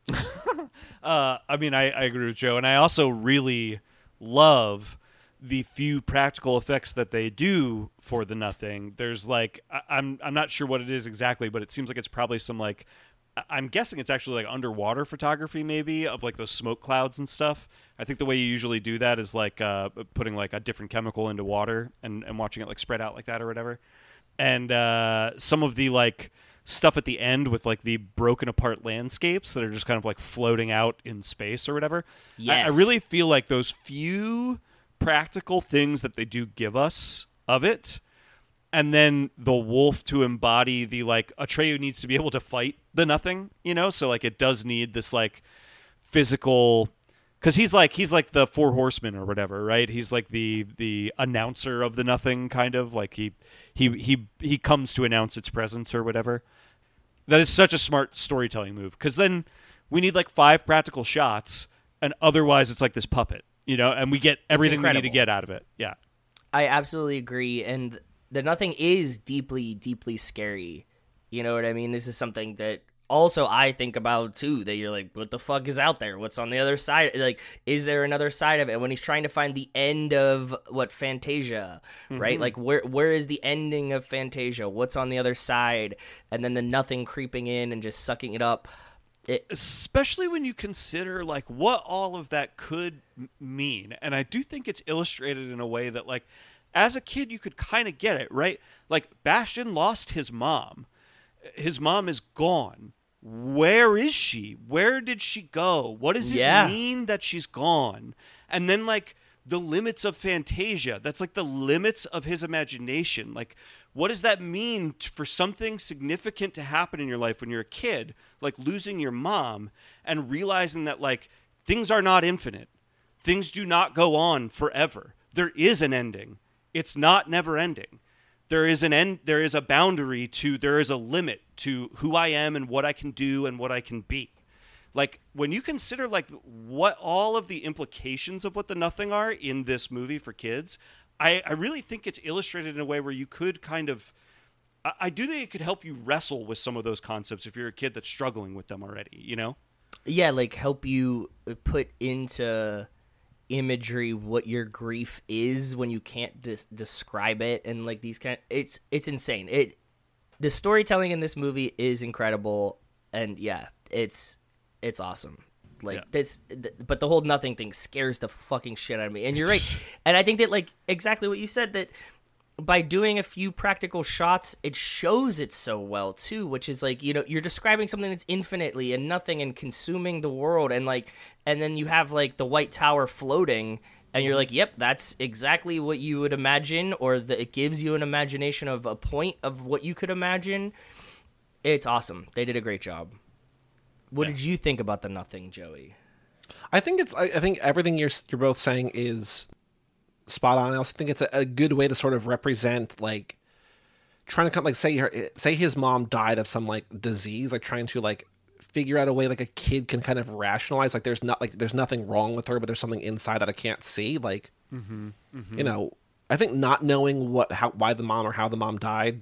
Uh, I mean, I, I agree with Joe, and I also really love the few practical effects that they do for the nothing. There's like, I, I'm I'm not sure what it is exactly, but it seems like it's probably some like, I- I'm guessing it's actually like underwater photography, maybe of like those smoke clouds and stuff. I think the way you usually do that is like uh, putting like a different chemical into water and, and watching it like spread out like that or whatever. And uh, some of the like stuff at the end with like the broken apart landscapes that are just kind of like floating out in space or whatever. I- Yes. I, really feel like those few practical things that they do give us of it, and then the wolf to embody the like Atreyu needs to be able to fight the nothing, you know? So like it does need this like physical, because he's like he's like the four horsemen or whatever, right? He's like the the announcer of the nothing, kind of like he he he he comes to announce its presence or whatever. That is such a smart storytelling move, because then we need like five practical shots, and otherwise it's like this puppet, you know, and we get everything we need to incredible. get out of it. Yeah. I absolutely agree, and the nothing is deeply, deeply scary. You know what I mean? This is something that also I think about too. That you're like, what the fuck is out there? What's on the other side? Like, is there another side of it? When he's trying to find the end of what Fantasia, right? Like, where where is the ending of Fantasia? What's on the other side? And then the nothing creeping in and just sucking it up. It, Especially when you consider like what all of that could m- mean. And I do think it's illustrated in a way that like as a kid you could kind of get it, right? Like Bastion lost his mom. His mom is gone. where is she? Where did she go? What does it Yeah. mean that she's gone? And then like the limits of Fantasia. That's like the limits of his imagination. Like, what does that mean t- for something significant to happen in your life when you're a kid, like losing your mom and realizing that like things are not infinite. Things do not go on forever. There is an ending. It's not never ending. There is an end. There is a boundary to, there is a limit to who I am and what I can do and what I can be. Like when you consider like what all of the implications of what the Nothing are in this movie for kids, I, I really think it's illustrated in a way where you could kind of, I, I do think it could help you wrestle with some of those concepts if you're a kid that's struggling with them already, you know? Yeah, like help you put into imagery what your grief is when you can't des- describe it, and like these kind it's it's insane. It the storytelling in this movie is incredible, and yeah, it's it's awesome. Like Yeah. this th- but the whole Nothing thing scares the fucking shit out of me. And you're right. And I think that like exactly what you said, that by doing a few practical shots, it shows it so well too, which is like, you know, you're describing something that's infinitely and nothing and consuming the world, and like, and then you have like the White Tower floating, and you're like, yep, that's exactly what you would imagine, or that it gives you an imagination of a point of what you could imagine. It's awesome. They did a great job. What Yeah. did you think about the Nothing, Joey? I think it's. I, I think everything you're you're both saying is spot on. I also think it's a, a good way to sort of represent like trying to come like say her say his mom died of some like disease, like trying to like figure out a way like a kid can kind of rationalize like there's not like there's nothing wrong with her, but there's something inside that I can't see. Like Mm-hmm. Mm-hmm. you know, I think not knowing what how why the mom or how the mom died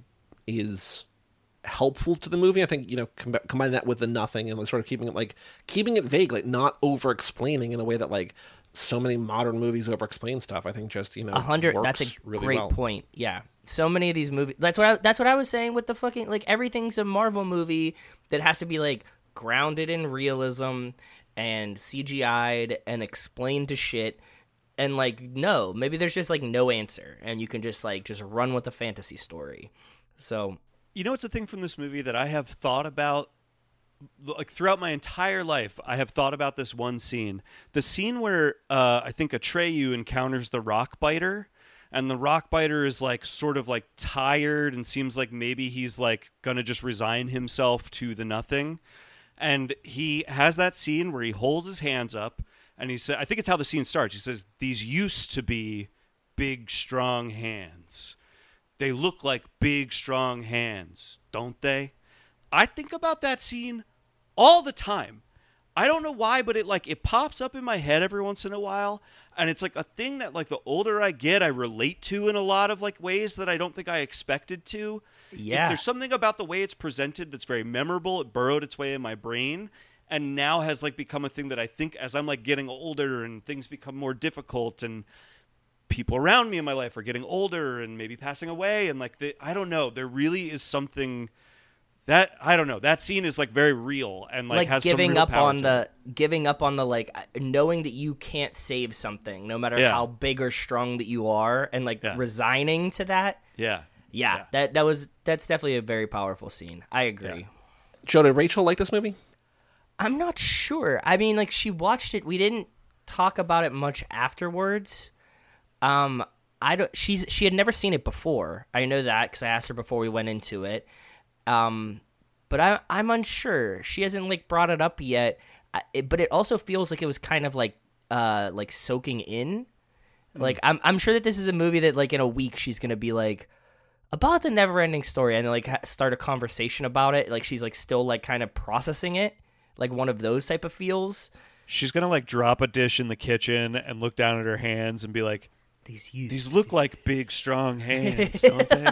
is helpful to the movie. I think, you know, com- combining that with the Nothing and sort of keeping it like keeping it vague, like not over explaining in a way that like so many modern movies over explain stuff. I think just, you know, A hundred. works That's a really great well. point. Yeah, so many of these movies. That's what I, that's what I was saying with the fucking like everything's a Marvel movie that has to be like grounded in realism and C G I'd and explained to shit. And like, no, maybe there's just like no answer, and you can just like just run with a fantasy story. So You know, it's a thing from this movie that I have thought about, like throughout my entire life. I have thought about this one scene, the scene where uh, I think Atreyu encounters the rock biter, and the rock biter is like sort of like tired and seems like maybe he's like gonna just resign himself to the Nothing, and he has that scene where he holds his hands up, and he said, I think it's how the scene starts. He says, "These used to be big, strong hands. They look like big, strong hands, don't they?" I think about that scene all the time. I don't know why, but it like it pops up in my head every once in a while, and it's like a thing that like the older I get, I relate to in a lot of like ways that I don't think I expected to. yeah, If there's something about the way it's presented that's very memorable. It burrowed its way in my brain, and now has like become a thing that I think as I'm like getting older and things become more difficult, and people around me in my life are getting older and maybe passing away, and like the, I don't know, there really is something that I don't know. That scene is like very real and like, like has giving some real up power on to the it. giving up on the like knowing that you can't save something no matter Yeah. how big or strong that you are, and like Yeah. resigning to that. Yeah. Yeah, Yeah. that that was that's definitely a very powerful scene. I agree. Yeah. Joe, did Rachel like this movie? I'm not sure. I mean, like she watched it. We didn't talk about it much afterwards. Um, I don't. She's she had never seen it before. I know that because I asked her before we went into it. Um, but I I'm unsure. She hasn't like brought it up yet. I, it, but it also feels like it was kind of like uh like soaking in. Like I'm I'm sure that this is a movie that like in a week she's gonna be like about the never-ending story, and like ha- start a conversation about it. Like she's like still like kind of processing it, like one of those type of feels. She's gonna like drop a dish in the kitchen and look down at her hands and be like, These used "These look like big, strong hands, don't they?"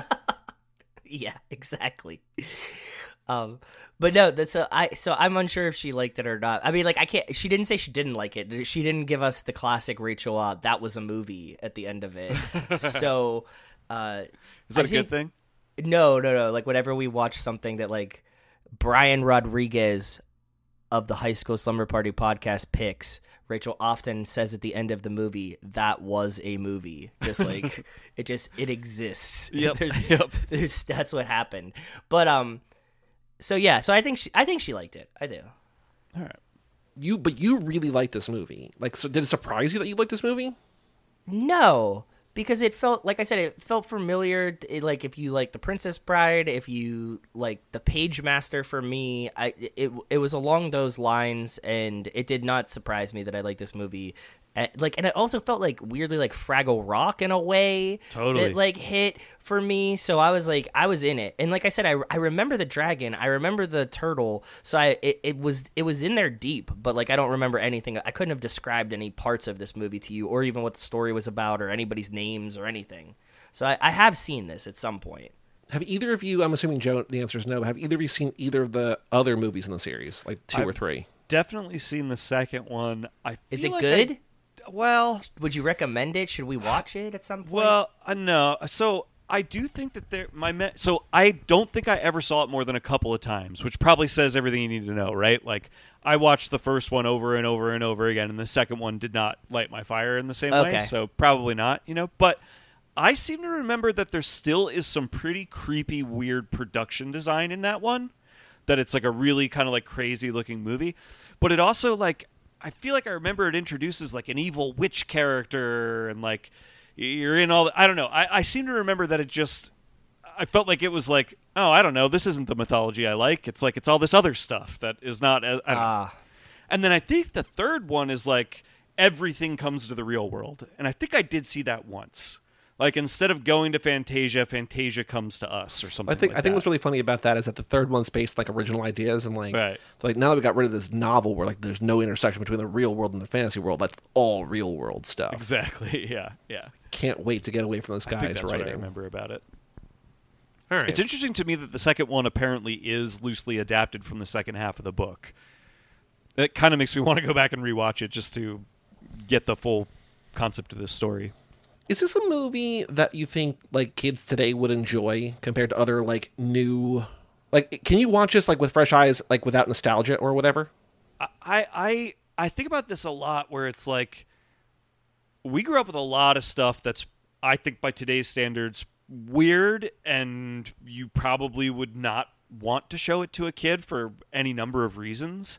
yeah, exactly. Um, but no, that's a, I. So I'm unsure if she liked it or not. I mean, like I can't. She didn't say she didn't like it. She didn't give us the classic Rachel. Uh, that was a movie at the end of it. So, uh, Is that I a think- good thing? No, no, no. Like whenever we watch something that like Brian Rodriguez of the High School Slumber Party podcast picks, Rachel often says at the end of the movie, "That was a movie." Just like it just it exists. Yep, There's, yep. there's that's what happened. But um, so yeah, so I think she, I think she liked it. I do. All right. You, but you really like this movie. Like, so did it surprise you that you liked this movie? No, because it felt like I said, it felt familiar. It, like if you like The Princess Bride, if you like The Page Master, for me, I it it was along those lines, and it did not surprise me that I liked this movie. Uh, like, and it also felt like weirdly like Fraggle Rock in a way. Totally. It like hit for me, so I was like, I was in it, and like I said, I, I remember the dragon, I remember the turtle, so I it, it was it was in there deep, but like I don't remember anything. I couldn't have described any parts of this movie to you, or even what the story was about, or anybody's names or anything. So I, I have seen this at some point. Have either of you? I'm assuming Joe. The answer is no. Have either of you seen either of the other movies in the series, like 2 I've or three? Definitely seen the second one. I Is feel it like good? I- well, Would you recommend it? Should we watch it at some point? well, uh, no. So I do think that there. My me- so I don't think I ever saw it more than a couple of times, which probably says everything you need to know, right? Like I watched the first one over and over and over again, and the second one did not light my fire in the same Okay. way. So probably not, you know. But I seem to remember that there still is some pretty creepy, weird production design in that one. That it's like a really kind of like crazy looking movie, but it also like. I feel like I remember it introduces like an evil witch character and like you're in all the, I don't know. I, I seem to remember that it just I felt like it was like, oh, I don't know, this isn't the mythology I like. It's like it's all this other stuff that is not I don't know. Ah. And then I think the third one is like everything comes to the real world. And I think I did see that once. Like instead of going to Fantasia, Fantasia comes to us or something. I think like I think that. what's really funny about that is that the third one's based like original ideas and like Right. so, like now that we got rid of this novel where like there's no intersection between the real world and the fantasy world. That's all real world stuff. Exactly. Yeah. Yeah. Can't wait to get away from those I think guys that's what I writing. remember about it. All right. It's interesting to me that the second one apparently is loosely adapted from the second half of the book. It kind of makes me want to go back and rewatch it just to get the full concept of this story. Is this a movie that you think like kids today would enjoy compared to other like new like can you watch this like with fresh eyes like without nostalgia or whatever? I I I think about this a lot where it's like we grew up with a lot of stuff that's I think by today's standards weird and you probably would not want to show it to a kid for any number of reasons.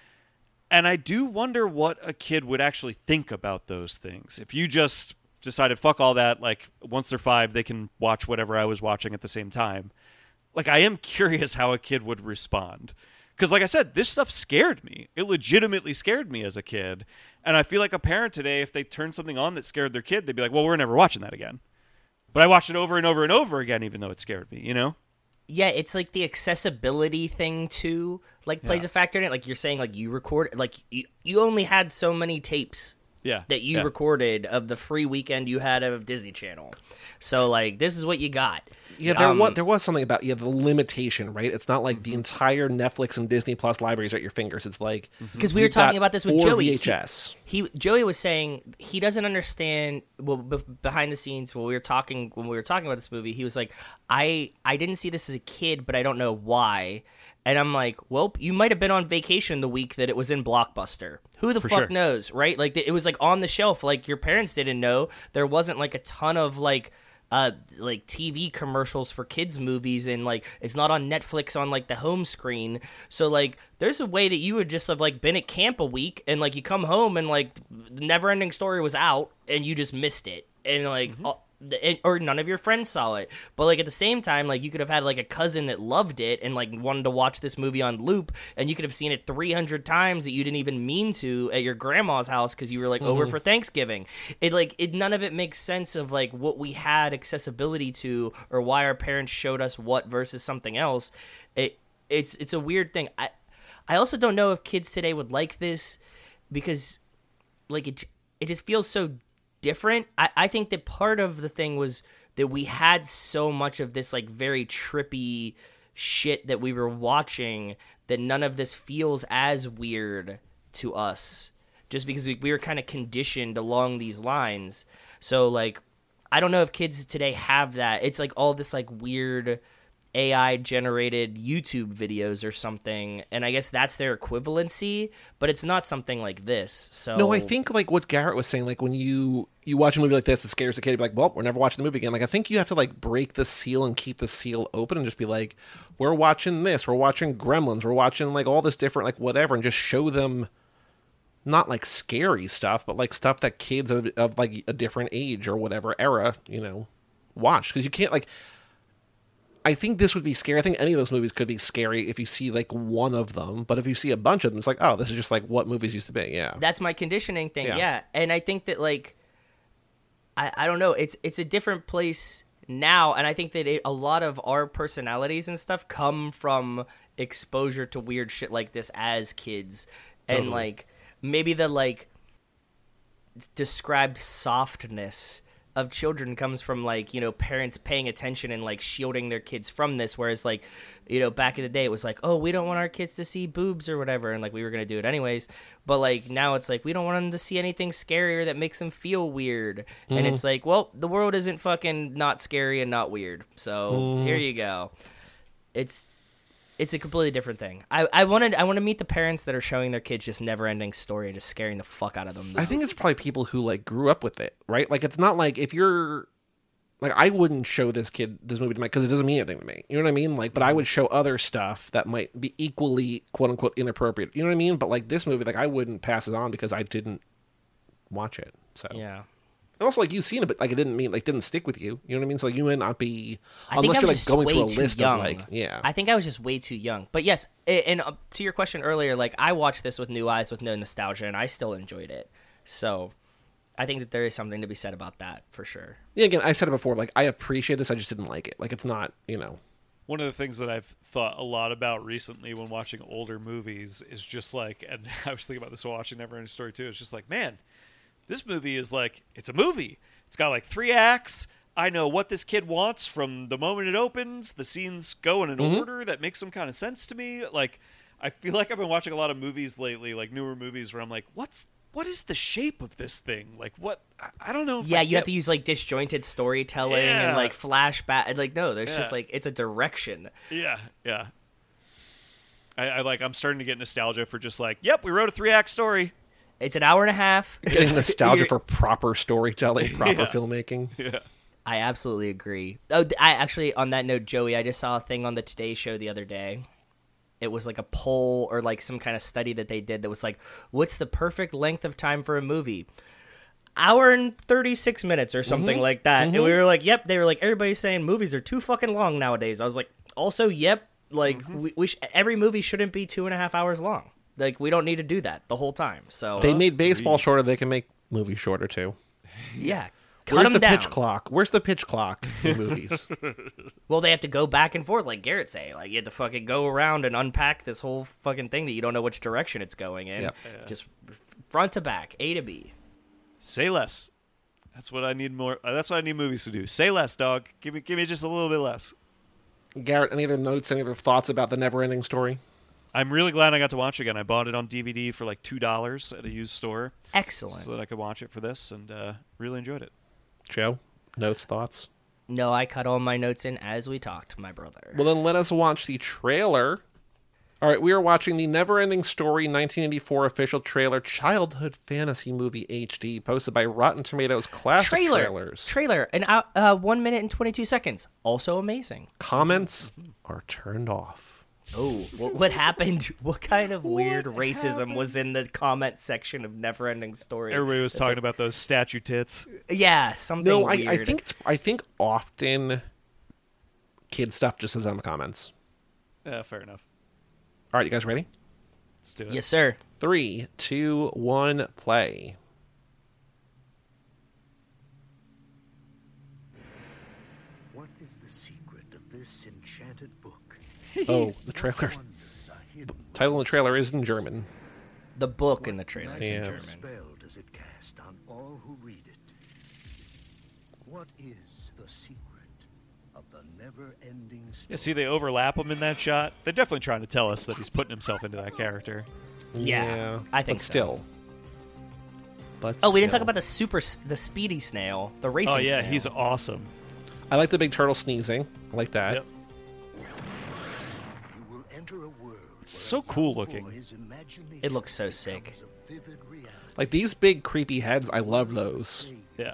And I do wonder what a kid would actually think about those things. If you just decided, fuck all that, like, once they're five, they can watch whatever I was watching at the same time. Like, I am curious how a kid would respond. Because, like I said, this stuff scared me. It legitimately scared me as a kid. And I feel like a parent today, if they turned something on that scared their kid, they'd be like, well, we're never watching that again. But I watched it over and over and over again, even though it scared me, you know? Yeah, it's like the accessibility thing too, like plays Yeah. a factor in it. Like you're saying, like you record, like you, you only had so many tapes Yeah. that you yeah. recorded of the free weekend you had of Disney Channel. So like this is what you got. Yeah, there Um, was there was something about yeah the limitation, right? It's not like the entire Netflix and Disney Plus libraries at your fingers. It's like Because we were you've got talking about this with four Joey. V H S. He, he Joey was saying he doesn't understand. Well, b- behind the scenes, when we were talking, when we were talking about this movie, he was like, "I I didn't see this as a kid, but I don't know why." And I'm like, "Well, you might have been on vacation the week that it was in Blockbuster. Who the For fuck sure. knows, right? Like it was like on the shelf. Like your parents didn't know. There wasn't like a ton of like." Uh, like T V commercials for kids movies, and like it's not on Netflix on like the home screen. So like there's a way that you would just have like been at camp a week and like you come home and like the Never Ending Story was out and you just missed it, and like uh, and- or none of your friends saw it. But like at the same time, like you could have had like a cousin that loved it and like wanted to watch this movie on loop, and you could have seen it three hundred times that you didn't even mean to at your grandma's house because you were like over for Thanksgiving. It like it none of it makes sense of like what we had accessibility to or why our parents showed us what versus something else. It it's it's a weird thing. I I also don't know if kids today would like this because like it it just feels so different. I, I think that part of the thing was that we had so much of this like very trippy shit that we were watching that none of this feels as weird to us just because we, we were kind of conditioned along these lines. So like I don't know if kids today have that. It's like all this like weird A I generated YouTube videos or something, and I guess that's their equivalency, but it's not something like this. So No, I think like what Garrett was saying, like when you you watch a movie like this, it scares the kid. You're like, well, we're never watching the movie again. Like I think you have to like break the seal and keep the seal open and just be like, we're watching this, we're watching Gremlins, we're watching like all this different like whatever, and just show them not like scary stuff, but like stuff that kids of, of like a different age or whatever era, you know, watch, because you can't like. I think this would be scary. I think any of those movies could be scary if you see like one of them. But if you see a bunch of them, it's like, oh, this is just like what movies used to be. Yeah, that's my conditioning thing. Yeah. Yeah, and I think that like, I I don't know. It's it's a different place now, and I think that it, a lot of our personalities and stuff come from exposure to weird shit like this as kids, Totally. and like maybe the like described softness of children comes from like, you know, parents paying attention and like shielding their kids from this, whereas like, you know, back in the day it was like, oh, we don't want our kids to see boobs or whatever, and like we were gonna do it anyways, but like now it's like we don't want them to see anything scarier that makes them feel weird. Mm-hmm. And it's like, well, the world isn't fucking not scary and not weird, so mm-hmm. here you go. It's It's a completely different thing. I, I wanted I want to meet the parents that are showing their kids just never ending story and just scaring the fuck out of them, though. I think it's probably people who like grew up with it, right? Like it's not like if you're like I wouldn't show this kid this movie to my because it doesn't mean anything to me. You know what I mean? Like, but I would show other stuff that might be equally quote unquote inappropriate. You know what I mean? But like this movie, like I wouldn't pass it on because I didn't watch it. So yeah. And also, like, you've seen it, but, like, it didn't mean, like, didn't stick with you. You know what I mean? So, like, you may not be, I think unless I you're, was like, just going way through a too list young. of, like, yeah. I think I was just way too young. But, yes, a- and uh, to your question earlier, like, I watched this with new eyes, with no nostalgia, and I still enjoyed it. So, I think that there is something to be said about that, for sure. Yeah, again, I said it before, like, I appreciate this, I just didn't like it. Like, it's not, you know. One of the things that I've thought a lot about recently when watching older movies is just, like, and I was thinking about this while watching Neverending Story, too, it's just like, man, this movie is, like, it's a movie. It's got like three acts. I know what this kid wants from the moment it opens. The scenes go in an mm-hmm. order that makes some kind of sense to me. Like, I feel like I've been watching a lot of movies lately, like newer movies, where I'm like, what's what is the shape of this thing? Like, what? I, I don't know. If yeah, I you get... have to use like disjointed storytelling yeah. and like flashback. And, like, no, there's yeah. just like it's a direction. Yeah, yeah. I, I like. I'm starting to get nostalgia for just like, yep, we wrote a three act story. It's an hour and a half. Getting nostalgia for proper storytelling, proper yeah. filmmaking. Yeah. I absolutely agree. Oh, I actually, on that note, Joey, I just saw a thing on the Today Show the other day. It was like a poll or like some kind of study that they did that was like, what's the perfect length of time for a movie? Hour and thirty-six minutes or something mm-hmm. like that. Mm-hmm. And we were like, yep. They were like, everybody's saying movies are too fucking long nowadays. I was like, also, yep. Like, mm-hmm. we, we sh- every movie shouldn't be two and a half hours long. Like, we don't need to do that the whole time. So they made baseball shorter. They can make movies shorter too. Yeah, cut Where's them the down. pitch clock? Where's the pitch clock in movies? Well, they have to go back and forth, like Garrett say. Like, you have to fucking go around and unpack this whole fucking thing that you don't know which direction it's going in. Yep. Yeah. Just front to back, A to B. Say less. That's what I need more. Uh, that's what I need movies to do. Say less, dog. Give me, give me just a little bit less. Garrett, any other notes? Any other thoughts about the Neverending Story? I'm really glad I got to watch it again. I bought it on D V D for like two dollars at a used store. Excellent. So that I could watch it for this, and uh, really enjoyed it. Joe, notes, thoughts? No, I cut all my notes in as we talked, my brother. Well, then let us watch the trailer. All right, we are watching the Neverending Story nineteen eighty-four official trailer, childhood fantasy movie H D, posted by Rotten Tomatoes Classic trailer. Trailers. Trailer, and uh, uh, one minute and twenty-two seconds. Also amazing. Comments are turned off. Oh, what, what happened? What kind of weird racism was in the comment section of Neverending Story? Everybody was talking about those statue tits. Yeah, something No, I, weird. I think it's, I think often kid stuff just is on the comments. Yeah, fair enough. All right, you guys ready? Let's do it. Yes, sir. Three, two, one, play. What is the secret of this enchanted book? Oh, the trailer. The title of the trailer is in German. The book in the trailer is Yeah. in German. Spell does it cast on all who read it? What is the secret of the never-ending story? Yeah, see, they overlap him in that shot. They're definitely trying to tell us that he's putting himself into that character. Yeah, I think but so. still. But Oh, we didn't talk still. about the super, the speedy snail, the racing Oh, yeah, snail. he's awesome. I like the big turtle sneezing. I like that. Yep. Enter a world It's so cool looking. It looks so sick. Like these big creepy heads, I love those. Yeah.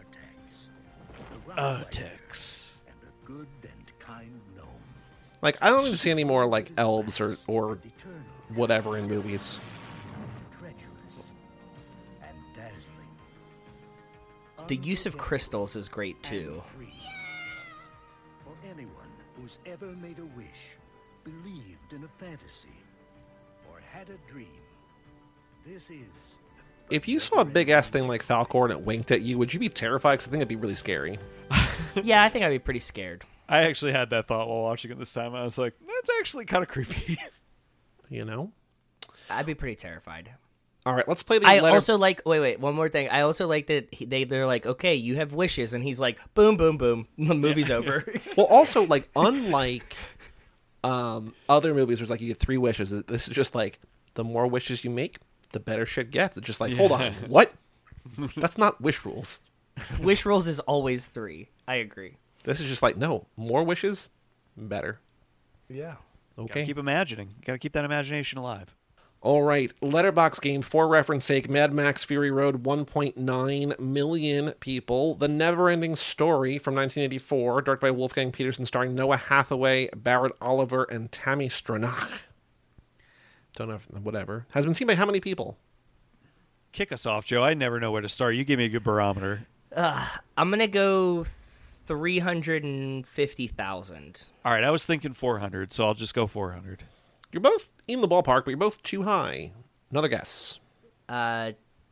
Artax. And a good and kind gnome. Like I don't even see any more like elves or or whatever in movies. Treacherous and dazzling. The use of crystals is great too. And free. For anyone who's ever made a wish, believed in a fantasy, or had a dream, this is. If you saw a big ass thing like Falcor and it winked at you, would you be terrified? Because I think it'd be really scary. Yeah, I think I'd be pretty scared. I actually had that thought while watching it this time. I was like, that's actually kind of creepy. You know. I'd be pretty terrified. All right, let's play the. I letter- also like. Wait, wait. One more thing. I also like that he, they they're like, okay, you have wishes, and he's like, boom, boom, boom. The movie's over. Well, also like unlike um, other movies, where it's like you get three wishes. This is just like the more wishes you make, the better shit gets. It's just like, hold on, what? That's not wish rules. Wish rolls is always three. I agree. This is just like, no, more wishes, better. Yeah. Okay. Gotta keep imagining. Gotta keep that imagination alive. All right. Letterbox game, for reference sake, Mad Max Fury Road, one point nine million people. The Neverending Story from nineteen eighty-four, directed by Wolfgang Peterson, starring Noah Hathaway, Barrett Oliver, and Tammy Stronach. Don't know if, whatever. Has been seen by how many people? Kick us off, Joe. I never know where to start. You give me a good barometer. I'm gonna go three hundred fifty thousand. All right, I was thinking four hundred, so I'll just go four hundred. You're both in the ballpark, but you're both too high. Another guess. Uh,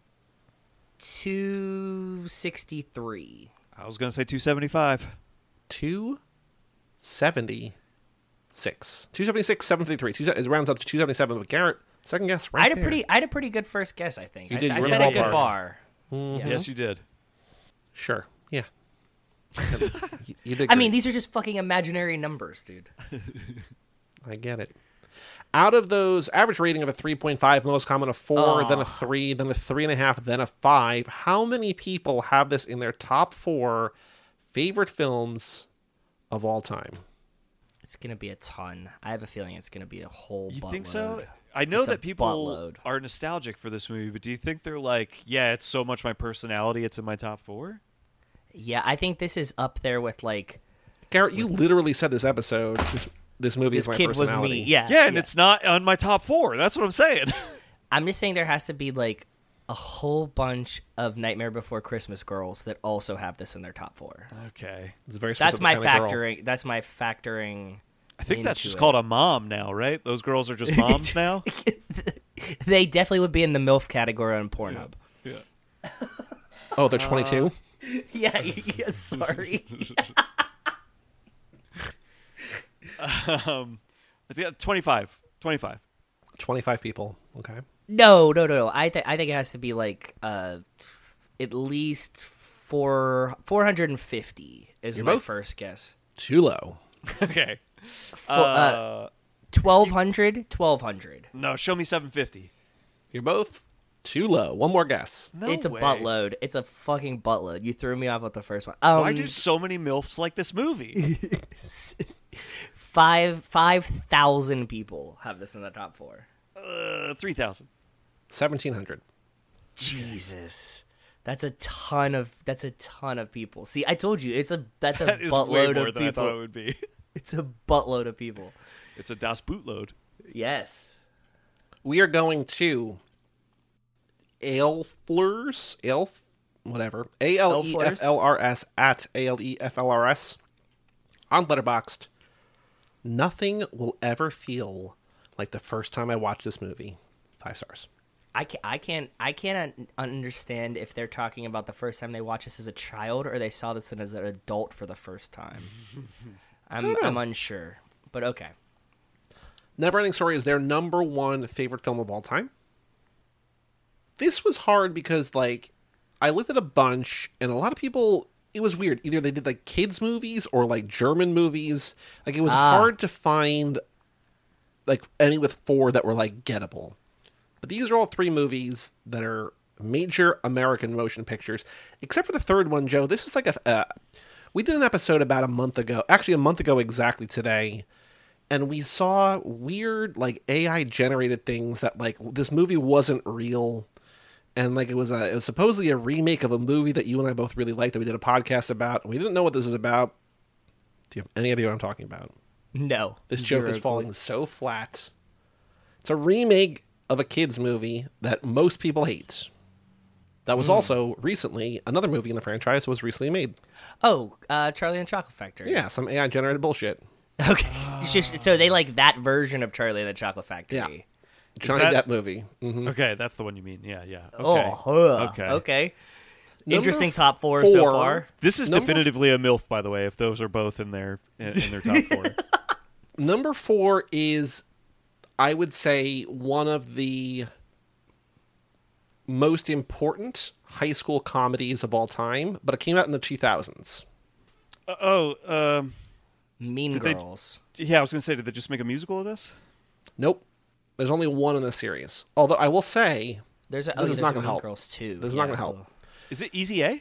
two sixty three. I was going to say two seventy-five. two seventy-six. two seventy-six, seven fifty-three. Two, it rounds up to two seventy-seven, but Garrett, second guess right I had a there. pretty, I had a pretty good first guess. I think. You I, did, I you were in set the a good ballpark. bar. Mhm. Yes, you did. Sure. Yeah. you, you did I mean, great. these are just fucking imaginary numbers, dude. I get it. Out of those, average rating of a three point five, most common a four, Oh. then a three, then a three point five, then a five. How many people have this in their top four favorite films of all time? It's gonna be a ton. I have a feeling it's gonna be a whole. You buttload. think so? I know It's a that people buttload. are nostalgic for this movie, but do you think they're like, yeah, it's so much my personality, it's in my top four? Yeah, I think this is up there with like Garrett, you literally said this episode, this, this movie this is my kid was personality. me. Yeah, Yeah, and it's not on my top four. That's what I'm saying. I'm just saying there has to be like a whole bunch of Nightmare Before Christmas girls that also have this in their top four. Okay. It's a very That's specific my kind of girl. factoring. That's my factoring. I think that's into just it. called a mom now, right? Those girls are just moms now? They definitely would be in the MILF category on Pornhub. Yeah. Oh, they're twenty-two? Yeah, yeah, sorry. um, I think twenty-five. twenty-five. twenty-five people. Okay. No, no, no, no. I think I think it has to be like uh, at least four four hundred and fifty is You're my both- first guess. Too low. Okay. Fo- Uh, uh, twelve hundred, twelve hundred. no, show me seven fifty. You're both too low. One more guess. No It's a way. buttload. It's a fucking buttload. You threw me off with the first one. Um, Why do so many MILFs like this movie? five five thousand people have this in the top four. uh, three thousand. seventeen hundred. Jesus, that's a ton of that's a ton of people. See, I told you, it's a that's a That is way buttload more of than I thought it people. would be. It's a buttload of people. It's a Das Bootload. Yes. We are going to Aelflers, Aelf, whatever, A L E F L R S at A L E F L R S on Letterboxd. Nothing will ever feel like the first time I watched this movie. Five stars. I can't, I can't I can't un- understand if they're talking about the first time they watched this as a child or they saw this as an adult for the first time. I'm I'm unsure, but okay. Neverending Story is their number one favorite film of all time. This was hard because, like, I looked at a bunch, and a lot of people, it was weird. Either they did, like, kids' movies or, like, German movies. Like, it was Ah. hard to find, like, any with four that were, like, gettable. But these are all three movies that are major American motion pictures. Except for the third one, Joe. This is like a... Uh, we did an episode about a month ago. Actually, a month ago exactly today. and we saw weird like A I generated things that like this movie wasn't real. And like it was a, it was supposedly a remake of a movie that you and I both really liked that we did a podcast about. We didn't know what this was about. Do you have any idea what I'm talking about? No. This joke is falling so flat. It's a remake of a kids movie that most people hate. That was mm. also recently another movie in the franchise was recently made. Oh, uh, Charlie and the Chocolate Factory. Yeah, some A I generated bullshit. Okay, so they like that version of Charlie and the Chocolate Factory. Yeah. Johnny that... Depp movie. Mm-hmm. Okay, that's the one you mean. Yeah, yeah. Okay. Oh, uh, okay. Okay. Interesting Number top four, four so far. This is Number... definitively a MILF, by the way, if those are both in their in, in their top four. Number four is, I would say, one of the most important high school comedies of all time, but it came out in the two thousands. Uh, oh, um... Mean Girls. They, yeah, I was going to say, did they just make a musical of this? Nope. There's only one in the series. Although I will say, there's a, this oh, is there's not a going to Mean help. Girls too. This is yeah, not going to help. cool. Is it Easy A?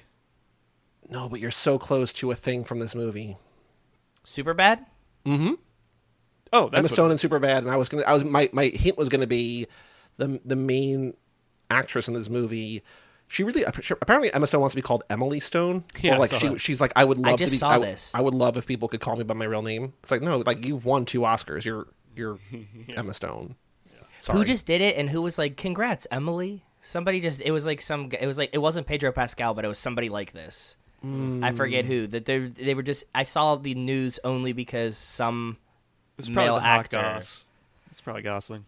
No, but you're so close to a thing from this movie. Superbad? Mm-hmm. Oh, that's Emma Stone what's... and Superbad, and I was gonna. I was my my hint was going to be the the main actress in this movie. She really apparently Emma Stone wants to be called Emily Stone. Yeah, or like I she that. she's like I would love I just to be, saw I, this. I would love if people could call me by my real name. It's like no, like you've won two Oscars. You're you're yeah. Emma Stone. Yeah. Sorry. Who just did it and who was like, "Congrats, Emily." Somebody just it was like some it was like it wasn't Pedro Pascal, but it was somebody like this. Mm. I forget who. That they they were just I saw the news only because some it was male the actor. Goss. It's probably Gosling.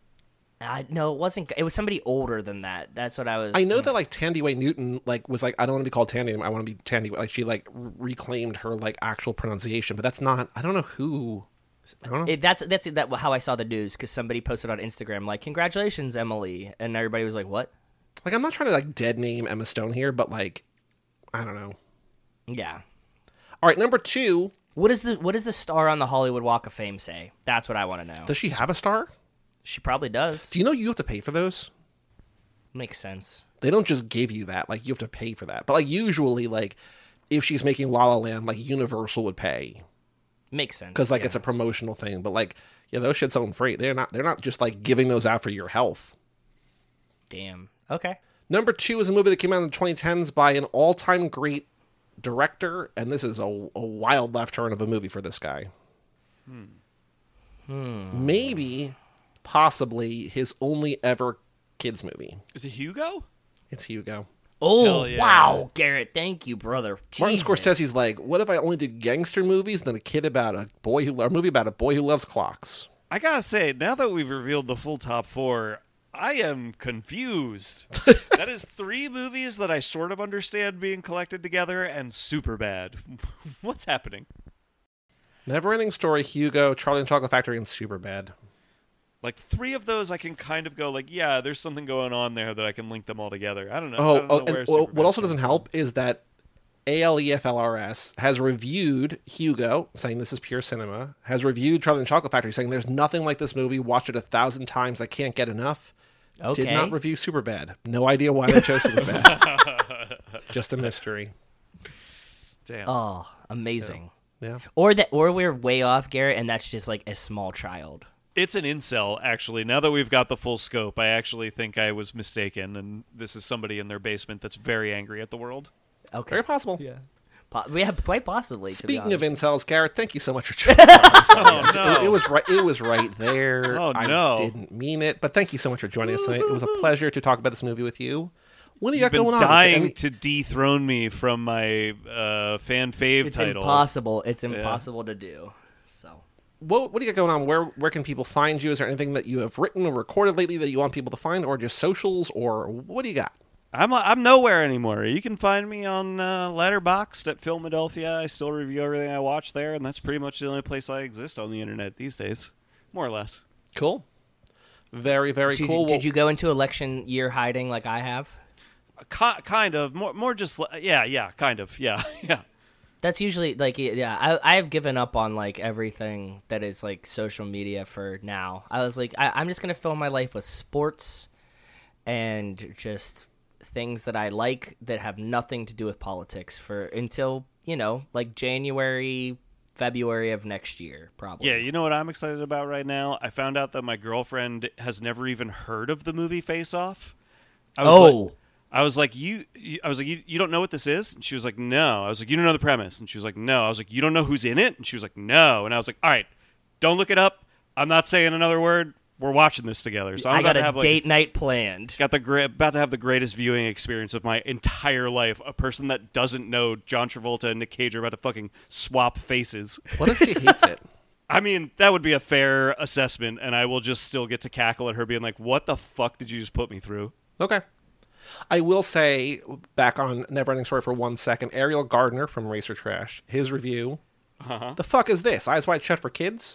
I no, it wasn't. It was somebody older than that. That's what I was. I know that like Tandy Newton like was like I don't want to be called Tandy. I want to be Tandy. Like she like reclaimed her like actual pronunciation, but that's not. I don't know who. I don't know. It, that's that's that how I saw the news because somebody posted on Instagram like congratulations Emily and everybody was like what? Like I'm not trying to like dead name Emma Stone here, but like I don't know. Yeah. All right, number two. What is the what does the star on the Hollywood Walk of Fame say? That's what I want to know. Does she have a star? She probably does. Do you know you have to pay for those? Makes sense. They don't just give you that. Like, you have to pay for that. But, like, usually, like, if she's making La La Land, like, Universal would pay. Makes sense. Because, like, yeah. it's a promotional thing. But, like, yeah, those shit's own free. They're not, they're not just, like, giving those out for your health. Damn. Okay. Number two is a movie that came out in the twenty tens by an all-time great director. And this is a, a wild left turn of a movie for this guy. Hmm. Hmm. Maybe... possibly his only ever kids movie. Is it Hugo? It's Hugo. Oh, yeah. wow, Garrett. Thank you, brother. Martin Jesus. Scorsese's like, what if I only did gangster movies than a kid about a boy who, or a movie about a boy who loves clocks? I gotta say, now that we've revealed the full top four, I am confused. That is three movies that I sort of understand being collected together and Superbad. What's happening? Neverending Story, Hugo, Charlie and the Chocolate Factory, and Superbad. Like, three of those I can kind of go, like, yeah, there's something going on there that I can link them all together. I don't know. Oh, I don't oh know and where well, Superbad's what also doesn't coming help is that A L E F L R S has reviewed Hugo, saying this is pure cinema, has reviewed Charlie and the Chocolate Factory, saying there's nothing like this movie, watched it a thousand times, I can't get enough. Okay. Did not review Superbad. No idea why they chose Superbad. Just a mystery. Damn. Oh, amazing. Yeah. Or that, or we're way off, Garrett, and that's just like a small child. It's an incel, actually. Now that we've got the full scope, I actually think I was mistaken, and this is somebody in their basement that's very angry at the world. Okay. Very possible. Yeah. Po- yeah, quite possibly. Speaking to of be incels, Garrett, thank you so much for joining us. Oh, no. It, it was right. It was right there. Oh, no. I didn't mean it, but thank you so much for joining us tonight. It was a pleasure to talk about this movie with you. What do you You've got been going on? dying Any- to dethrone me from my uh, fan fave it's title. impossible. It's impossible to do. So. What, what do you got going on? Where where can people find you? Is there anything that you have written or recorded lately that you want people to find, or just socials, or what do you got? I'm I'm nowhere anymore. You can find me on uh, Letterboxd at Philadelphia. I still review everything I watch there, and that's pretty much the only place I exist on the internet these days, more or less. Cool. Very very Did, cool. did you go into election year hiding like I have? Ki- kind of more more just yeah yeah kind of yeah yeah. That's usually like yeah. I I've given up on like everything that is like social media for now. I was like I, I'm just gonna fill my life with sports and just things that I like that have nothing to do with politics for until you know like January February of next year, probably. Yeah, you know what I'm excited about right now? I found out that my girlfriend has never even heard of the movie Face Off. I was Oh. like, I was like, you, you I was like, you, you don't know what this is? And she was like, no. I was like, you don't know the premise? And she was like, no. I was like, you don't know who's in it? And she was like, no. And I was like, all right, don't look it up. I'm not saying another word. We're watching this together. So I'm I about got to a have like, date night planned. got the gra- about to have the greatest viewing experience of my entire life. A person that doesn't know John Travolta and Nick Cage are about to fucking swap faces. What if she hates it? I mean, that would be a fair assessment, and I will just still get to cackle at her being like, what the fuck did you just put me through? Okay. I will say, back on Neverending Story for one second, Ariel Gardner from Racer Trash, his review, Uh-huh. the fuck is this? Eyes Wide Shut for kids?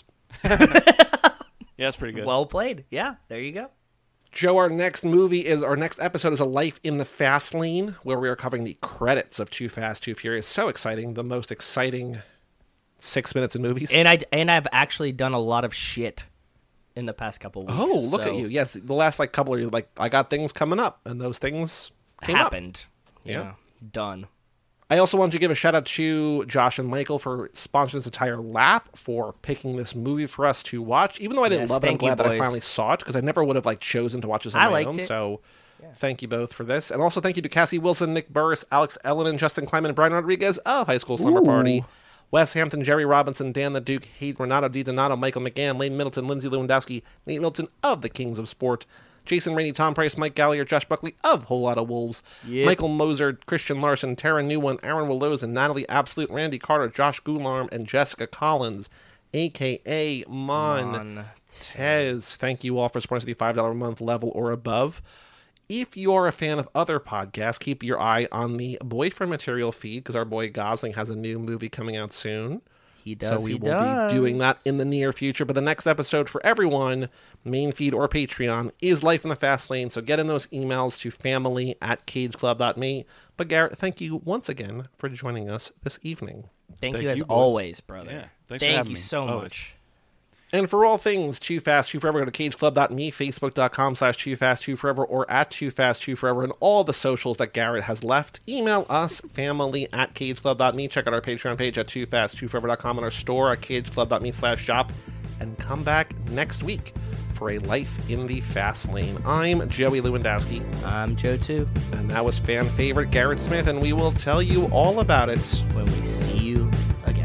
Yeah, that's pretty good. Well played. Yeah, there you go. Joe, our next movie is, our next episode is A Life in the Fast Lane, where we are covering the credits of Too Fast, Too Furious. So exciting. The most exciting six minutes in movies. And I and I've actually done a lot of shit in the past couple weeks. Oh, look so at you. Yes, the last like couple of years, like, I got things coming up, and those things came up. Happened. Yeah. Yeah. Done. I also want to give a shout out to Josh and Michael for sponsoring this entire lap, for picking this movie for us to watch. Even though I didn't Yes, love it, I'm thank you, glad that I boys. finally saw it, because I never would have like chosen to watch this on I my liked own. it. So thank you both for this. And also thank you to Cassie Wilson, Nick Burris, Alex Ellen, and Justin Kleiman, and Brian Rodriguez of High School Slumber Ooh. Party. Wes Hampton, Jerry Robinson, Dan the Duke, Hayden Renato, Di Donato, Michael McGann, Lane Middleton, Lindsay Lewandowski, Nate Milton of the Kings of Sport, Jason Rainey, Tom Price, Mike Gallier, Josh Buckley of Whole Lotta Wolves, Yep. Michael Moser, Christian Larson, Tara Newman, Aaron Willows, and Natalie Absolute, Randy Carter, Josh Gularm, and Jessica Collins, a k a. Montez. Thank you all for supporting the five dollars a month level or above. If you're a fan of other podcasts, keep your eye on the Boyfriend Material feed, because our boy Gosling has a new movie coming out soon. He does. So we he will does. be doing that in the near future. But the next episode for everyone, main feed or Patreon, is Life in the Fast Lane. So get in those emails to family at cageclub dot me. But Garrett, thank you once again for joining us this evening. Thank, Thank you as you, boys. always, brother. Yeah, thanks for Thank having you me. so Always. much. And for all things Too Fast, Too Forever, go to cageclub dot me, facebook.com slash Too Fast, Too Forever, or at Too Fast, Too Forever, and all the socials that Garrett has left. Email us, family at cageclub dot me. Check out our Patreon page at too fast too forever dot com and our store at cageclub dot me slash shop. And come back next week for A Life in the Fast Lane. I'm Joey Lewandowski, I'm Joe too. and that was fan favorite Garrett Smith, and we will tell you all about it When we see you again.